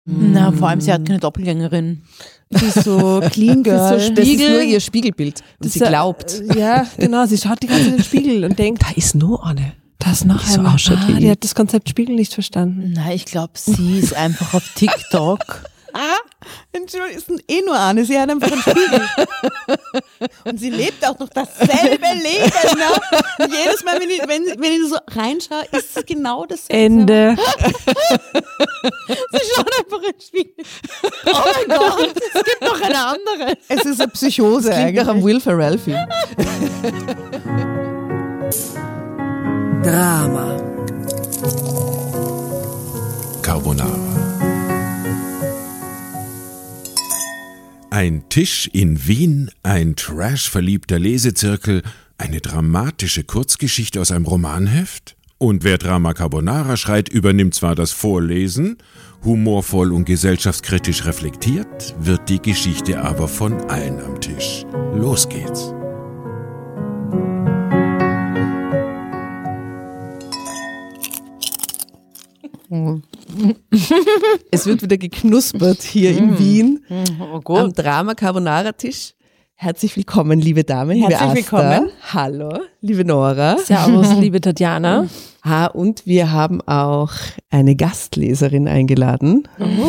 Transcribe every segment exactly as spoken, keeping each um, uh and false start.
Na, vor allem, sie hat keine Doppelgängerin. Die ist so Clean Girl. So das ist nur ihr Spiegelbild. Und Das sie ist, glaubt. Ja, genau. Sie schaut die ganze Zeit in den Spiegel und denkt, Da ist nur eine. das ist noch die so einmal. ausschaut Ah, wie die ich. hat das Konzept Spiegel nicht verstanden. Nein, ich glaube, sie ist einfach auf TikTok. Ah, Entschuldigung, ist eh nur eine. Sie hat einfach einen Spiegel. Und sie lebt auch noch dasselbe Leben. Ne? Und jedes Mal, wenn ich, wenn, wenn ich so reinschaue, ist es genau dasselbe. Ende. Sie schaut einfach in den Spiegel. Oh mein Gott, es gibt noch eine andere. Es ist eine Psychose Klingt eigentlich. nach einem Will Ferrell-Film. Drama. Carbonara. Ein Tisch in Wien, ein trashverliebter Lesezirkel, eine dramatische Kurzgeschichte aus einem Romanheft? Und wer Drama Carbonara schreit, übernimmt zwar das Vorlesen, humorvoll und gesellschaftskritisch reflektiert, wird die Geschichte aber von allen am Tisch. Los geht's. Es wird wieder geknuspert hier in Wien Oh am Gott. Drama Carbonara Tisch. Herzlich willkommen, liebe Damen, liebe Herzlich Asta. willkommen. Hallo, liebe Nora. Servus, liebe Tatjana. Ha, und wir haben auch eine Gastleserin eingeladen.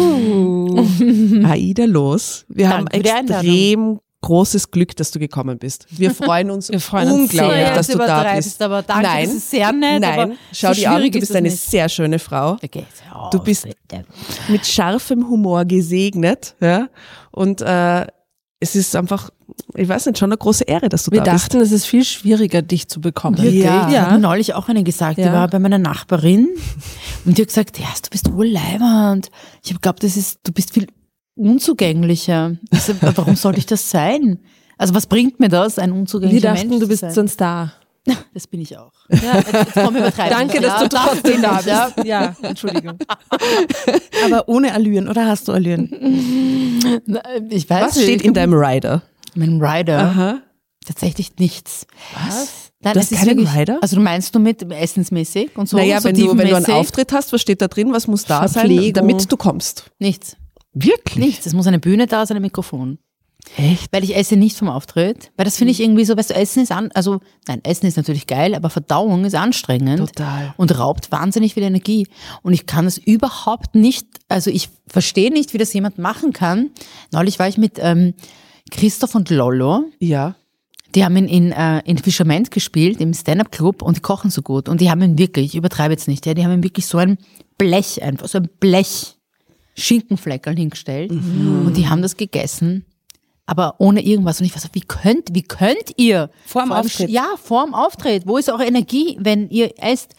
Aida Los. Wir haben Danke für die extrem großes Glück, dass du gekommen bist. Wir freuen uns Wir freuen uns unglaublich, sehr. dass du da bist. Aber danke, Nein, das ist sehr nett. nein, aber schau so dir an, schwierig du ist bist es eine nicht. sehr schöne Frau. Okay, oh, Du bist bitte. mit scharfem Humor gesegnet, ja, und äh, es ist einfach, ich weiß nicht, schon eine große Ehre, dass du Wir da dachten, es ist viel schwieriger, dich zu bekommen. Wirklich? Ja, Ja. hat mir neulich auch eine gesagt, die Ja. war bei meiner Nachbarin und die hat gesagt, ja, du bist urleibernd. Ich habe geglaubt, das ist, du bist viel unzugänglicher. Also, warum sollte ich das sein? Also was bringt mir das, ein Wir unzugänglicher dachten, Mensch du zu bist sein? so ein Star. Das bin ich auch. Ja, jetzt, jetzt komm, übertreib Danke, nicht, dass ja. du trotzdem da bist. Ja. Ja, Entschuldigung. Aber ohne Allüren, oder hast du Allüren? Na, Ich weiß Was nicht. steht in deinem Rider? Mein Rider? Aha. Tatsächlich nichts. Was? Nein, Du es hast ist keinen wirklich, Rider? Also du meinst du mit essensmäßig und so? Naja, so wenn du, wenn du einen tiefenmäßig? Auftritt hast, was steht da drin? Was muss da sein, Verpflegung. damit du kommst? Nichts. Wirklich? Nichts. Es muss eine Bühne da sein, ein Mikrofon. Echt? Weil ich esse nicht vom Auftritt. Weil das finde ich irgendwie so, weißt du, Essen ist an, also, nein, Essen ist natürlich geil, aber Verdauung ist anstrengend. Total. Und raubt wahnsinnig viel Energie. Und ich kann es überhaupt nicht, also ich verstehe nicht, wie das jemand machen kann. Neulich war ich mit ähm, Christoph und Lollo. Ja. Die haben ihn in, äh, in Fischerment gespielt, im Stand-Up-Club, und die kochen so gut. Und die haben ihn wirklich, ich übertreibe jetzt nicht, ja, die haben ihm wirklich so ein Blech, einfach so ein Blech Schinkenfleckerl hingestellt. Mhm. Und die haben das gegessen, aber ohne irgendwas. Und ich war so, wie könnt, wie könnt ihr? Vor dem Auftritt? Ja, vor dem Auftritt. Wo ist eure Energie, wenn ihr esst?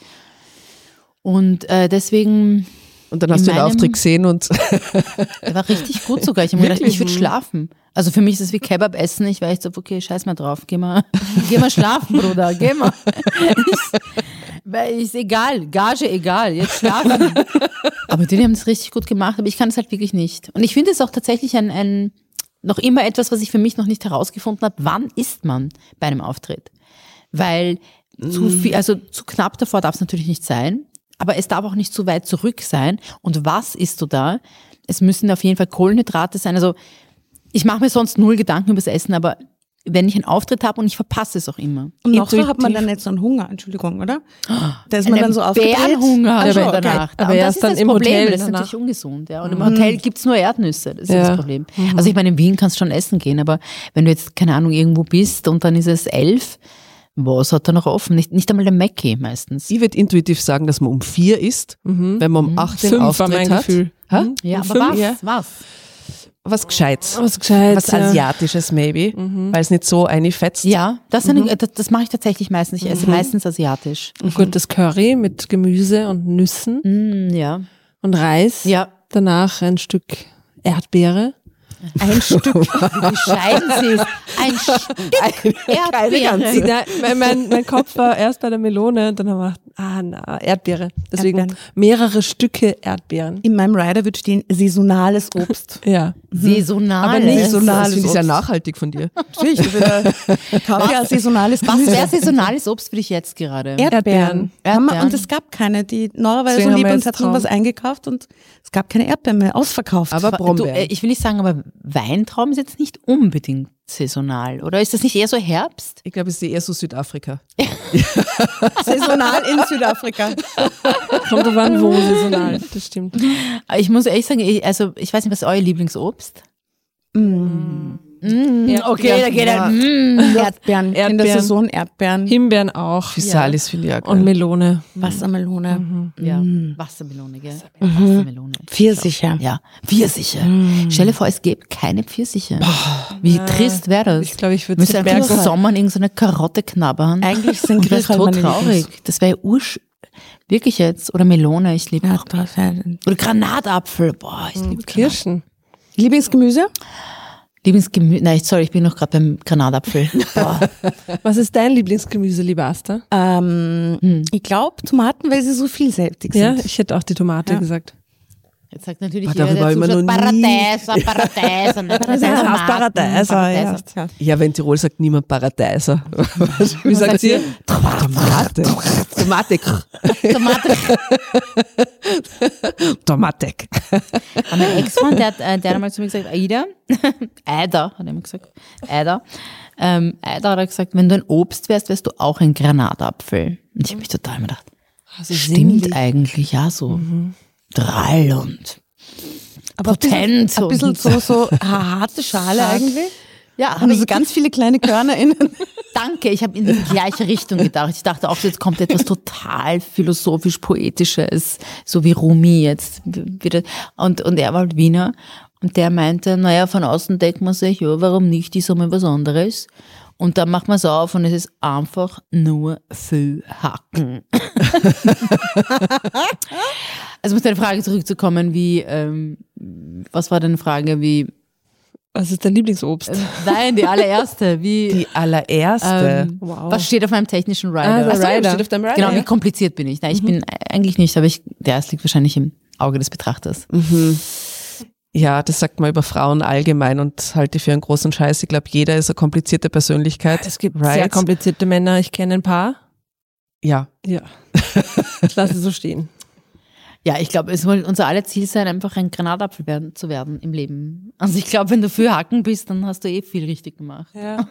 Und äh, deswegen, Und dann hast In du den meinem- Auftritt gesehen und der war richtig gut sogar. Ich habe mir gedacht, ich würde schlafen. Also für mich ist es wie Kebab essen. Ich war echt so, okay, scheiß mal drauf. Geh mal, geh mal schlafen, Bruder. Geh mal. Ich, weil ist egal. Gage egal. Jetzt schlafen. Aber die haben das richtig gut gemacht. Aber ich kann es halt wirklich nicht. Und ich finde es auch tatsächlich ein, ein, noch immer etwas, was ich für mich noch nicht herausgefunden habe. Wann isst man bei einem Auftritt? Weil zu viel, also zu knapp davor darf es natürlich nicht sein. Aber es darf auch nicht zu weit zurück sein. Und was isst du da? Es müssen auf jeden Fall Kohlenhydrate sein. Also ich mache mir sonst null Gedanken über das Essen, aber wenn ich einen Auftritt habe und ich verpasse es auch immer. Und noch so hat man Intuitiv. dann nicht so einen Hunger, Entschuldigung, oder? Da ist man Einen dann so aufgedreht. Bärenhunger hat Ach so, man okay. danach. Aber und er das ist dann das im Problem, Hotel das ist danach. natürlich ungesund. Ja. Und im Hotel gibt's nur Erdnüsse, das ist Ja. das Problem. Also ich meine, in Wien kannst du schon essen gehen, aber wenn du jetzt, keine Ahnung, irgendwo bist und dann ist es elf, was hat da noch offen? Nicht, nicht einmal der Mackie meistens. ich würde intuitiv sagen, dass man um vier isst, wenn man um acht den Fünf war Auftritt mein hat. Gefühl. Ha? Ja, um aber fünf, was? ja. Was? Was Gescheites. Was gescheit. Was Asiatisches maybe, weil es nicht so einfetzt. Ja, das, sind, das, das mache ich tatsächlich meistens. Ich esse meistens asiatisch. Ein gutes Curry mit Gemüse und Nüssen Mm, ja. und Reis. Ja. Danach ein Stück Erdbeere. Ein Stück. Wie bescheiden sie ist. Ein Stück Erdbeere. Sie, nein, mein, mein, mein Kopf war erst bei der Melone und dann haben wir gedacht, ah na, Erdbeere. Deswegen Erdbeeren. mehrere Stücke Erdbeeren. In meinem Rider wird stehen saisonales Obst. Ja. Saisonal. Aber nicht Das saisonales finde ich sehr Obst. nachhaltig von dir. Natürlich, ich würde kaufe ja saisonales Was Gemüse. wäre saisonales Obst für dich jetzt gerade? Erdbeeren. Erdbeeren. Haben wir- Erdbeeren. Und es gab keine, die Nora war ja Deswegen so haben lieb wir und jetzt hat noch Traum. was eingekauft und es gab keine Erdbeeren mehr, ausverkauft. Aber Du, Brombeeren. äh, ich will nicht sagen, aber Weintrauben ist jetzt nicht unbedingt saisonal, oder? Ist das nicht eher so Herbst? Ich glaube, es ist eher so Südafrika. saisonal in Südafrika. Kommt drauf an, wo saisonal. Das stimmt. Aber ich muss ehrlich sagen, ich, also ich weiß nicht, was ist euer Lieblingsobst? Mm, okay, da geht er. Mm. Erdbeeren. In der Erdbeeren. Saison Erdbeeren, Himbeeren auch. Physalis finde ich auch Und geil. Melone. Wassermelone, Ja, Wassermelone, gell? Wassermelone. Pfirsiche. Ja, Pfirsiche. Stell dir vor, es gäbe keine Pfirsiche. Wie trist wäre das? Ich glaube, ich würde Müsste es einfach merken. im Sommer in irgendeine Karotte knabbern. Eigentlich sind Und das ist Grieche tot meine traurig. Das wäre ursch... Wirklich jetzt. Oder Melone, ich liebe Ja, auch. das wär- Oder Granatapfel, boah, ich liebe Granat. Kirschen. Lieblingsgemüse? Lieblingsgemüse, nein, sorry, ich bin noch gerade beim Granatapfel. Boah. Was ist dein Lieblingsgemüse, liebe Asta? Ähm, Ich glaube Tomaten, weil sie so vielseitig Ja, sind. ich hätte auch die Tomate Ja. gesagt. Jetzt sagt natürlich Ah, jeder, darüber der habe ich mir zuschaut, noch nie- Paradeiser, Paradeiser. ne? Tomaten, Paradeiser, ja. Paradeiser. Ja, wenn Tirol sagt niemand Paradeiser. Wie sagt ihr? Tomate. Tomate. Tomate. Tomate. Aber mein Ex-Freund, der hat, äh, der hat einmal zu mir gesagt, Aida, Aida, hat er immer gesagt, Aida, ähm, Aida hat er gesagt, wenn du ein Obst wärst, wärst du auch ein Granatapfel. Und ich habe mich total immer gedacht, Also stimmt eigentlich, ja, so drall und Aber potent. Ein bisschen und- so, so harte Schale eigentlich. Ja, Haben so ganz viele kleine Körner innen. Danke, ich habe in die gleiche Richtung gedacht. Ich dachte auch, jetzt kommt etwas total philosophisch-poetisches, so wie Rumi jetzt wieder. Und, und er war halt Wiener und der meinte, naja, von außen denkt man sich, ja, warum nicht, ist einmal was anderes. Und dann macht man es auf und es ist einfach nur viel Hacken. Also, um auf deine Frage zurückzukommen, wie, ähm, was war deine Frage, wie, Was ist dein Lieblingsobst? nein, die allererste, wie, Die allererste. ähm, Wow. was steht auf meinem technischen Rider? Ah, der Ach so, Rider. steht auf deinem Rider, Genau, ja? wie kompliziert bin ich? Nein, ich bin eigentlich nicht, aber ich, ja, es liegt wahrscheinlich im Auge des Betrachters. Ja, das sagt man über Frauen allgemein und halte ich für einen großen Scheiß. Ich glaube, jeder ist eine komplizierte Persönlichkeit. Es gibt Right? sehr komplizierte Männer. Ich kenne ein paar. Ja. Ja. Ich lasse es so stehen. Ja, ich glaube, es soll unser aller Ziel sein, einfach ein Granatapfel werden, zu werden im Leben. Also ich glaube, wenn du für Hacken bist, dann hast du eh viel richtig gemacht, Ja.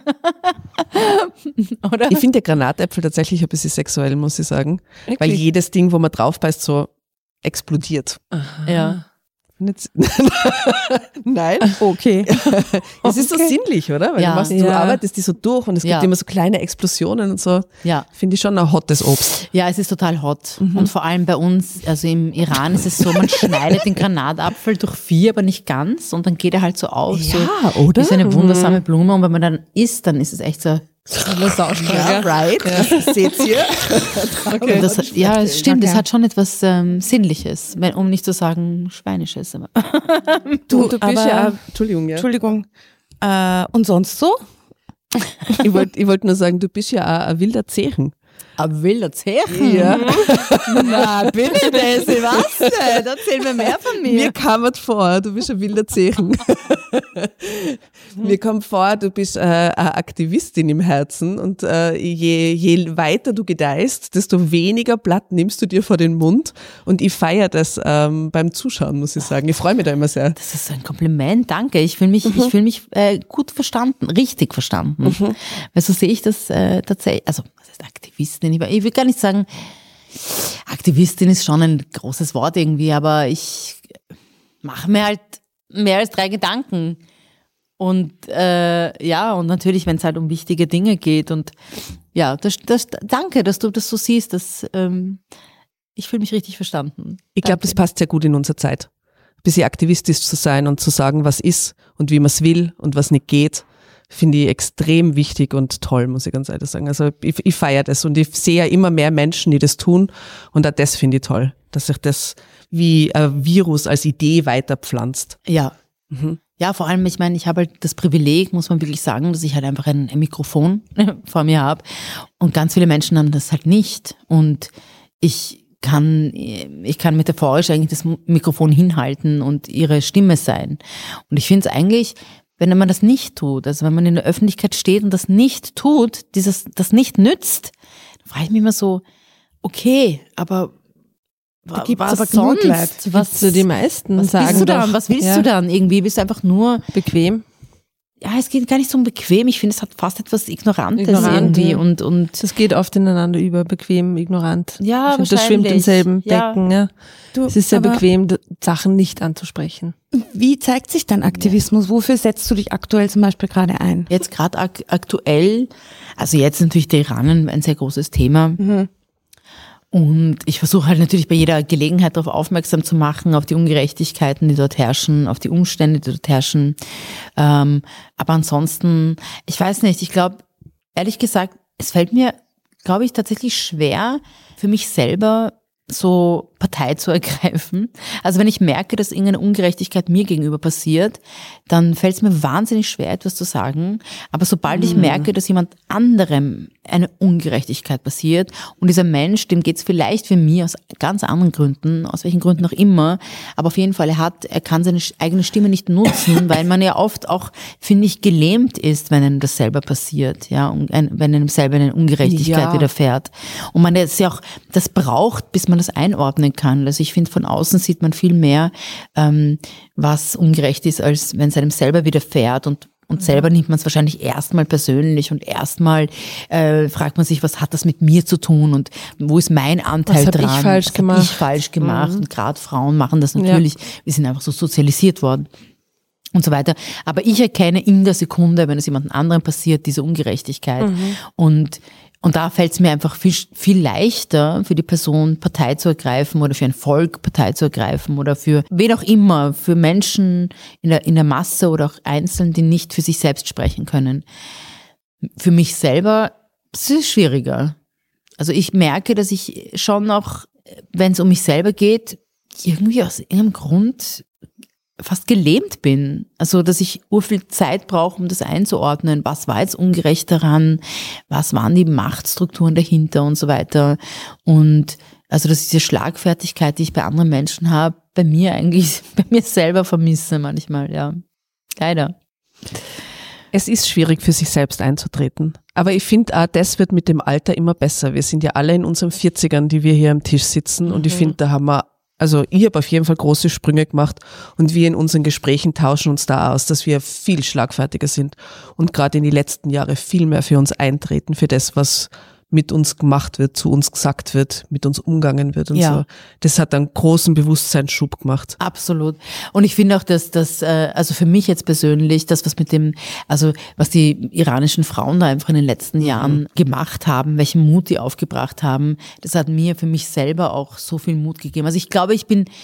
oder? Ich finde der Granatäpfel tatsächlich ein bisschen sexuell, muss ich sagen. Weil Wirklich? jedes Ding, wo man drauf beißt, so explodiert. Ja. Nicht- Nein. Okay. Es ist so Okay. sinnlich, oder? Weil Ja. du, machst, du Ja. arbeitest die so durch und es Ja. gibt immer so kleine Explosionen und so. Ja. Finde ich schon ein hottes Obst. Ja, es ist total hot. Und vor allem bei uns, also im Iran ist es so, man schneidet den Granatapfel durch vier, aber nicht ganz und dann geht er halt so auf. so, oder? Wie so eine wundersame Blume und wenn man dann isst, dann ist es echt so. Ja, right. Seht ihr? Okay, das hat, ja, es stimmt, es hat schon etwas ähm, Sinnliches, wenn, um nicht zu sagen Schweinisches. Aber. Du, du bist aber- ja auch, Entschuldigung, ja. Entschuldigung. Äh, und sonst so? Ich wollte ich wollt nur sagen, du bist ja auch ein wilder Zechen. Ein wilder Zechen? Ja. Na, bitte, Daisy, was denn? Erzähl mir mehr von mir. Mir kam es vor, du bist ein wilder Zechen. Mir kommt vor, du bist äh, eine Aktivistin im Herzen und äh, je, je weiter du gedeihst, desto weniger Blatt nimmst du dir vor den Mund und ich feiere das ähm, beim Zuschauen, muss ich sagen. Ich freue mich da immer sehr. Das ist ein Kompliment, danke. Ich fühle mich, ich fühl mich äh, gut verstanden, richtig verstanden. Weil so sehe ich das äh, tatsächlich, also was heißt Aktivistin? Ich, ich will gar nicht sagen, Aktivistin ist schon ein großes Wort irgendwie, aber ich mache mir halt mehr als drei Gedanken. Und äh, ja, und natürlich, wenn es halt um wichtige Dinge geht. Und ja, das, das, danke, dass du das so siehst. Das, ähm, ich fühle mich richtig verstanden. Ich glaube, das passt sehr gut in unsere Zeit. Ein bisschen aktivistisch zu sein und zu sagen, was ist und wie man es will und was nicht geht, finde ich extrem wichtig und toll, muss ich ganz ehrlich sagen. Also ich, ich feiere das und ich sehe ja immer mehr Menschen, die das tun und auch das finde ich toll, dass sich das wie ein Virus als Idee weiterpflanzt. Ja. Ja, Ja, vor allem, ich meine, ich habe halt das Privileg, muss man wirklich sagen, dass ich halt einfach ein, ein Mikrofon vor mir habe und ganz viele Menschen haben das halt nicht und ich kann, ich kann metaphorisch eigentlich das Mikrofon hinhalten und ihre Stimme sein. Und ich finde es eigentlich, wenn man das nicht tut, also wenn man in der Öffentlichkeit steht und das nicht tut, dieses, das nicht nützt, dann frage ich mich immer so, okay, aber Da gibt's was aber genug sonst? Leute. Was, So die meisten was sagen willst du doch, dann? Was willst ja, du dann irgendwie? Bist du einfach nur, bequem. ja, es geht gar nicht so um bequem. Ich finde, es hat fast etwas Ignorantes Ignorant, irgendwie ja. und, und, Das geht oft ineinander über, bequem, ignorant. ja, Ich find, das schwimmt im wahrscheinlich. selben Ja. Becken. Ja. Du, Es ist sehr aber bequem, d- Sachen nicht anzusprechen. Wie zeigt sich dann Aktivismus? Wofür setzt du dich aktuell zum Beispiel gerade ein? Jetzt gerade ak aktuell, also jetzt natürlich der Iran ein, ein sehr großes Thema. Mhm. Und ich versuche halt natürlich bei jeder Gelegenheit darauf aufmerksam zu machen, auf die Ungerechtigkeiten, die dort herrschen, auf die Umstände, die dort herrschen. Ähm, aber ansonsten, ich weiß nicht, ich glaube, ehrlich gesagt, es fällt mir, glaube ich, tatsächlich schwer, für mich selber so Partei zu ergreifen. Also wenn ich merke, dass irgendeine Ungerechtigkeit mir gegenüber passiert, dann fällt es mir wahnsinnig schwer, etwas zu sagen. Aber sobald ich merke, dass jemand anderem eine Ungerechtigkeit passiert und dieser Mensch, dem geht es vielleicht wie mir aus ganz anderen Gründen, aus welchen Gründen auch immer, aber auf jeden Fall, er hat, er kann seine eigene Stimme nicht nutzen, weil man ja oft auch, finde ich, gelähmt ist, wenn einem das selber passiert, ja, und ein, wenn einem selber eine Ungerechtigkeit Ja. widerfährt. Und man ist ja auch, das braucht, bis man das einordnen kann. Also ich finde, von außen sieht man viel mehr, ähm, was ungerecht ist, als wenn es einem selber widerfährt und Und selber nimmt man es wahrscheinlich erstmal persönlich und erstmal äh, fragt man sich, was hat das mit mir zu tun und wo ist mein Anteil Was hab dran? ich falsch was gemacht? Hab ich falsch gemacht? Und gerade Frauen machen das natürlich. Wir sind einfach so sozialisiert worden und so weiter. Aber ich erkenne in der Sekunde, wenn es jemand anderem passiert, diese Ungerechtigkeit. Und Und da fällt es mir einfach viel, viel leichter, für die Person Partei zu ergreifen oder für ein Volk Partei zu ergreifen oder für wen auch immer, für Menschen in der, in der Masse oder auch einzeln, die nicht für sich selbst sprechen können. Für mich selber ist es schwieriger. Also ich merke, dass ich schon noch, wenn es um mich selber geht, irgendwie aus irgendeinem Grund fast gelähmt bin. Also, dass ich urviel Zeit brauche, um das einzuordnen. Was war jetzt ungerecht daran? Was waren die Machtstrukturen dahinter und so weiter? Und also, dass diese Schlagfertigkeit, die ich bei anderen Menschen habe, bei mir eigentlich, bei mir selber vermisse manchmal, ja. Leider. Es ist schwierig für sich selbst einzutreten. Aber ich finde auch, das wird mit dem Alter immer besser. Wir sind ja alle in unseren vierzigern, die wir hier am Tisch sitzen. Mhm. Und ich finde, da haben wir Also ich habe auf jeden Fall große Sprünge gemacht und wir in unseren Gesprächen tauschen uns da aus, dass wir viel schlagfertiger sind und gerade in die letzten Jahre viel mehr für uns eintreten, für das, was mit uns gemacht wird, zu uns gesagt wird, mit uns umgangen wird und Ja. so. Das hat einen großen Bewusstseinsschub gemacht. Absolut. Und ich finde auch, dass das, also für mich jetzt persönlich, das, was mit dem, also was die iranischen Frauen da einfach in den letzten Jahren gemacht haben, welchen Mut die aufgebracht haben, das hat mir für mich selber auch so viel Mut gegeben. Also ich glaube, ich bin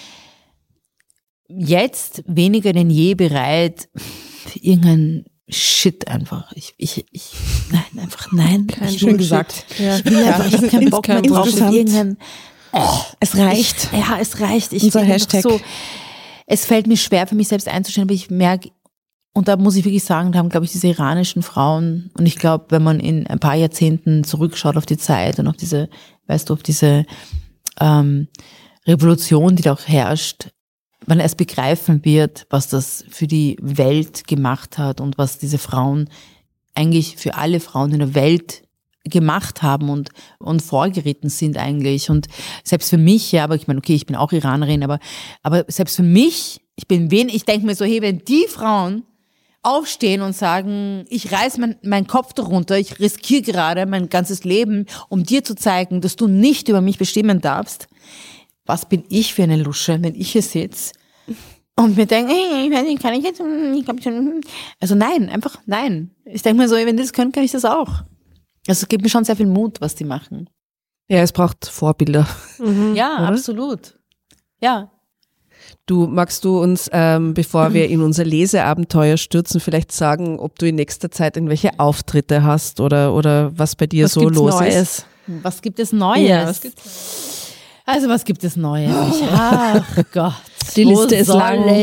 jetzt weniger denn je bereit, für irgendein Shit einfach. Ich, ich, ich, nein, einfach nein. Kein ich schön will, gesagt. Ja. Ich will einfach, ich habe keinen Bock mehr drauf auf Insgesamt. irgendein, Es reicht. ich, ja, es reicht. Ich Unser bin einfach Hashtag. So, es fällt mir schwer für mich selbst einzustellen, aber ich merke, und da muss ich wirklich sagen, da haben, glaube ich, diese iranischen Frauen, und ich glaube, wenn man in ein paar Jahrzehnten zurückschaut auf die Zeit und auf diese, weißt du, auf diese ähm, Revolution, die da auch herrscht, man erst begreifen wird, was das für die Welt gemacht hat und was diese Frauen eigentlich für alle Frauen in der Welt gemacht haben und, und vorgeritten sind eigentlich. Und selbst für mich, ja, aber ich meine, okay, ich bin auch Iranerin, aber, aber selbst für mich, ich bin wen, ich denke mir so, hey, wenn die Frauen aufstehen und sagen, ich reiß mein, meinen Kopf darunter, ich riskiere gerade mein ganzes Leben, um dir zu zeigen, dass du nicht über mich bestimmen darfst, was bin ich für eine Lusche, wenn ich hier sitze und mir denke, hey, ich weiß nicht, kann ich jetzt, ich glaube schon, also nein, einfach nein. Ich denke mir so, wenn die das können, kann ich das auch. Also es gibt mir schon sehr viel Mut, was die machen. Ja, es braucht Vorbilder. Ja, Oder? absolut. Ja. Du, magst du uns, ähm, bevor wir in unser Leseabenteuer stürzen, vielleicht sagen, ob du in nächster Zeit irgendwelche Auftritte hast oder, oder was bei dir Was so gibt's los Neues? ist? Was gibt es Neues? Ja, was Also was gibt es Neues? Ich, ach Gott, Die wo Liste ist soll lang. ich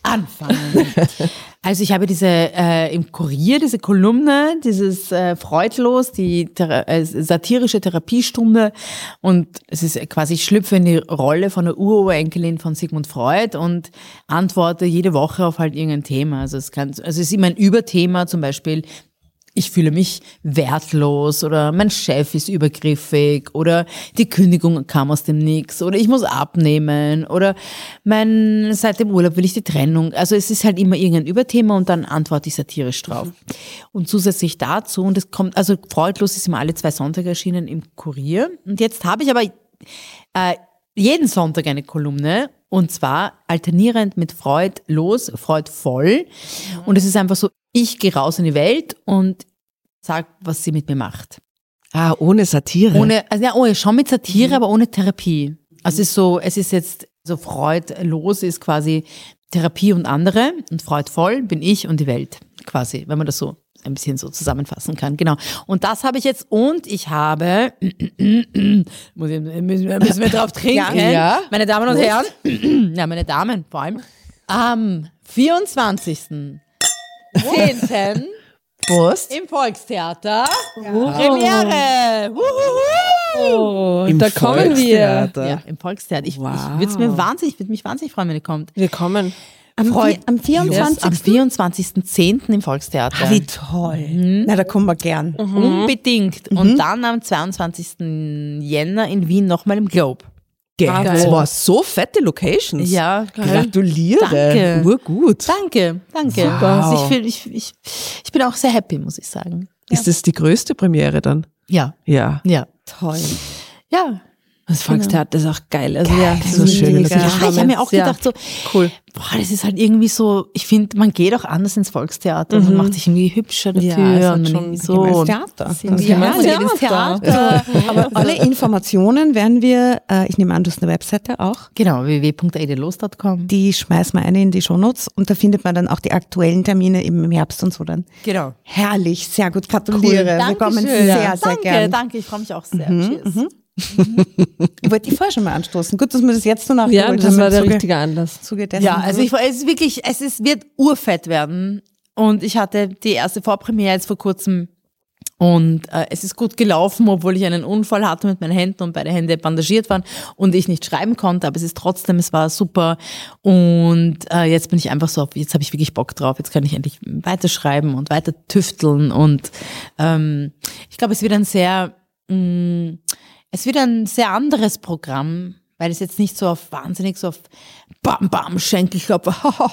anfangen? Also ich habe diese äh, im Kurier, diese Kolumne, dieses äh, Freudlos, die Thera- äh, satirische Therapiestunde und es ist quasi, ich schlüpfe in die Rolle von der Ururenkelin von Sigmund Freud und antworte jede Woche auf halt irgendein Thema. Also es kann, also es ist immer ein Überthema, zum Beispiel ich fühle mich wertlos oder mein Chef ist übergriffig oder die Kündigung kam aus dem Nix oder ich muss abnehmen oder mein, seit dem Urlaub will ich die Trennung. Also es ist halt immer irgendein Überthema und dann antworte ich satirisch drauf. Und zusätzlich dazu, und es kommt, also Freudlos ist immer alle zwei Sonntage erschienen im Kurier und jetzt habe ich aber äh, jeden Sonntag eine Kolumne und zwar alternierend mit Freud los, Freud voll. Und es ist einfach so, ich gehe raus in die Welt und sag, was sie mit mir macht. Ah, ohne Satire. Ohne, also ja, oh, schon mit Satire, mhm. aber ohne Therapie. Also es ist so, es ist jetzt so Freud los ist quasi Therapie und andere und Freud voll bin ich und die Welt quasi, wenn man das so ein bisschen so zusammenfassen kann. Genau. Und das habe ich jetzt und ich habe, muss ich, müssen wir, müssen wir drauf trinken, ja, ja. meine Damen und Herren, ja, meine Damen vor allem, am vierundzwanzigsten zehnten Prost. im Volkstheater. Wow. Premiere. Oh, Im da kommen wir. Ja, im Volkstheater. Ich, Wow. ich würde mir wahnsinnig, würde mich wahnsinnig freuen, wenn ihr kommt. Wir kommen. Am, Freut- vi- am vierundzwanzigsten Am vierundzwanzigsten zehnten im Volkstheater. Ah, wie toll. Na, da kommen wir gern. Unbedingt. Und dann am zweiundzwanzigsten Jänner in Wien nochmal im Globe. Das war so fette Locations. Ja, Gratuliere. Danke. Urgut. Danke, danke. Wow. Also ich, fühl, ich, ich, ich bin auch sehr happy, muss ich sagen. Ist das die größte Premiere dann? Ja, Ja. ja. Toll. Ja. Das Volkstheater ist auch geil. Also ja, so das ist schön. mega. Ja, ich habe mir auch Ja. gedacht, so, Cool. boah, das ist halt irgendwie so, ich finde, man geht auch anders ins Volkstheater und man macht sich irgendwie hübscher dafür. Ja, es hat und man schon irgendwie Gehen wir so. ins Theater. Das ist irgendwie- Ja, ja, man geht ins Theater. Theater. Aber alle Informationen werden wir, äh, ich nehme an, du hast eine Webseite auch, Genau, w w w punkt edelos punkt com. die schmeißen wir eine in die Shownotes und da findet man dann auch die aktuellen Termine eben im Herbst und so dann. Genau. Herrlich, sehr gut, gratuliere. Wir kommen Dankeschön. sehr, sehr danke, gern. danke, ich freue mich auch sehr. Cheers. Ich wollte die vorher schon mal anstoßen. Gut, dass wir das jetzt so nachgeholt Ja, das war der Zuge- richtige Anlass. Zuge dessen. Ja, also ich, es ist wirklich, es ist, wird urfett werden. Und ich hatte die erste Vorpremiere jetzt vor kurzem und äh, es ist gut gelaufen, obwohl ich einen Unfall hatte mit meinen Händen und beide Hände bandagiert waren und ich nicht schreiben konnte, aber es ist trotzdem, es war super und äh, jetzt bin ich einfach so, auf, jetzt habe ich wirklich Bock drauf, jetzt kann ich endlich weiterschreiben und weiter tüfteln und ähm, ich glaube, es wird ein sehr, mh, es wird ein sehr anderes Programm, weil es jetzt nicht so auf wahnsinnig so auf Bam Bam Schenkelklopfer.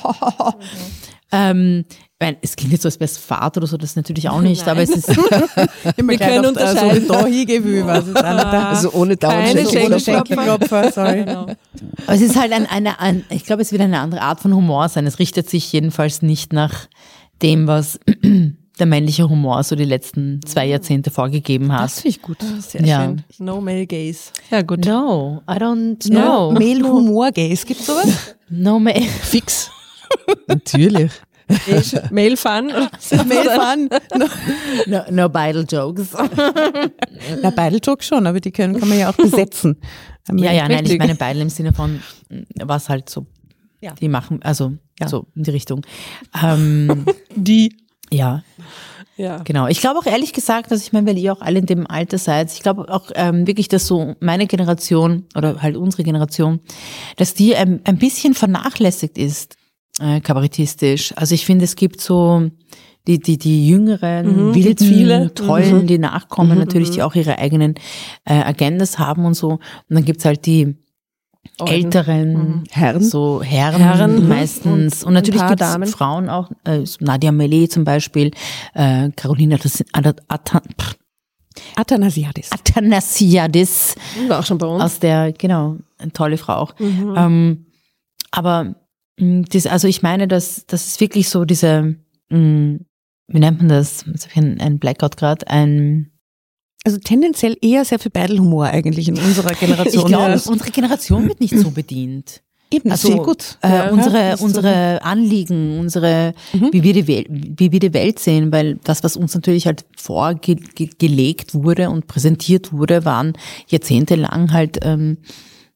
ähm, ich meine, es klingt jetzt so, als wäre es Fahrt oder so, das natürlich auch nicht, aber es ist wir können unterscheiden. Also, da hingewühlt, was ist einer da? Also ohne dauernd Keine Schenkelklopfer. Schenkelklopfer, sorry. aber es ist halt ein, eine, ein, ich glaube, es wird eine andere Art von Humor sein. Es richtet sich jedenfalls nicht nach dem, was der männliche Humor so die letzten zwei Jahrzehnte vorgegeben hat. Das finde ich gut. Sehr Ja. schön. No male gaze. Ja, gut. No, I don't Ja. know. Mail Humor Gays, gibt's sowas? No, ma- Fix. Natürlich. Male Fun. Mail Fun. No, no, no Bidle Jokes. na, Beideljoke schon, aber die können, kann man ja auch besetzen. Ja, ja, nein, ich Richtig. meine Beidel im Sinne von, was halt so, Ja. die machen, also Ja. so in die Richtung. Ähm, Die. ja, Ja. genau. Ich glaube auch ehrlich gesagt, dass ich meine, weil ihr auch alle in dem Alter seid, ich glaube auch ähm, wirklich, dass so meine Generation oder halt unsere Generation, dass die ähm, ein bisschen vernachlässigt ist, äh, kabarettistisch. Also ich finde, es gibt so die, die, die jüngeren, Mhm, wilden, viele. tollen, Mhm. die nachkommen, Mhm, natürlich, die auch ihre eigenen äh, Agendas haben und so. Und dann gibt's halt die älteren Herren. so Herren, Herren, mhm. meistens. Und, Und natürlich ein gibt paar es Damen. Frauen auch, äh, so Nadia Melé zum Beispiel, äh, Carolina Atas- Atat- Atat- pff, Athanasiadis. Athanasiadis, War auch schon bei uns. aus der, genau, eine tolle Frau auch. Mhm. Ähm, aber mh, das, also ich meine, dass das ist wirklich so diese, mh, wie nennt man das? Jetzt hab ich ein, ein Blackout gerade, ein Also tendenziell eher sehr viel Beidelhumor eigentlich in unserer Generation. ich glaube, Ja. unsere Generation wird nicht so bedient. Eben, Also, sehr gut. Äh, Ja, unsere das ist unsere Anliegen, unsere, Mhm. wie, wir die Welt, wie wir die Welt sehen, weil das, was uns natürlich halt vorgelegt wurde und präsentiert wurde, waren jahrzehntelang halt ähm,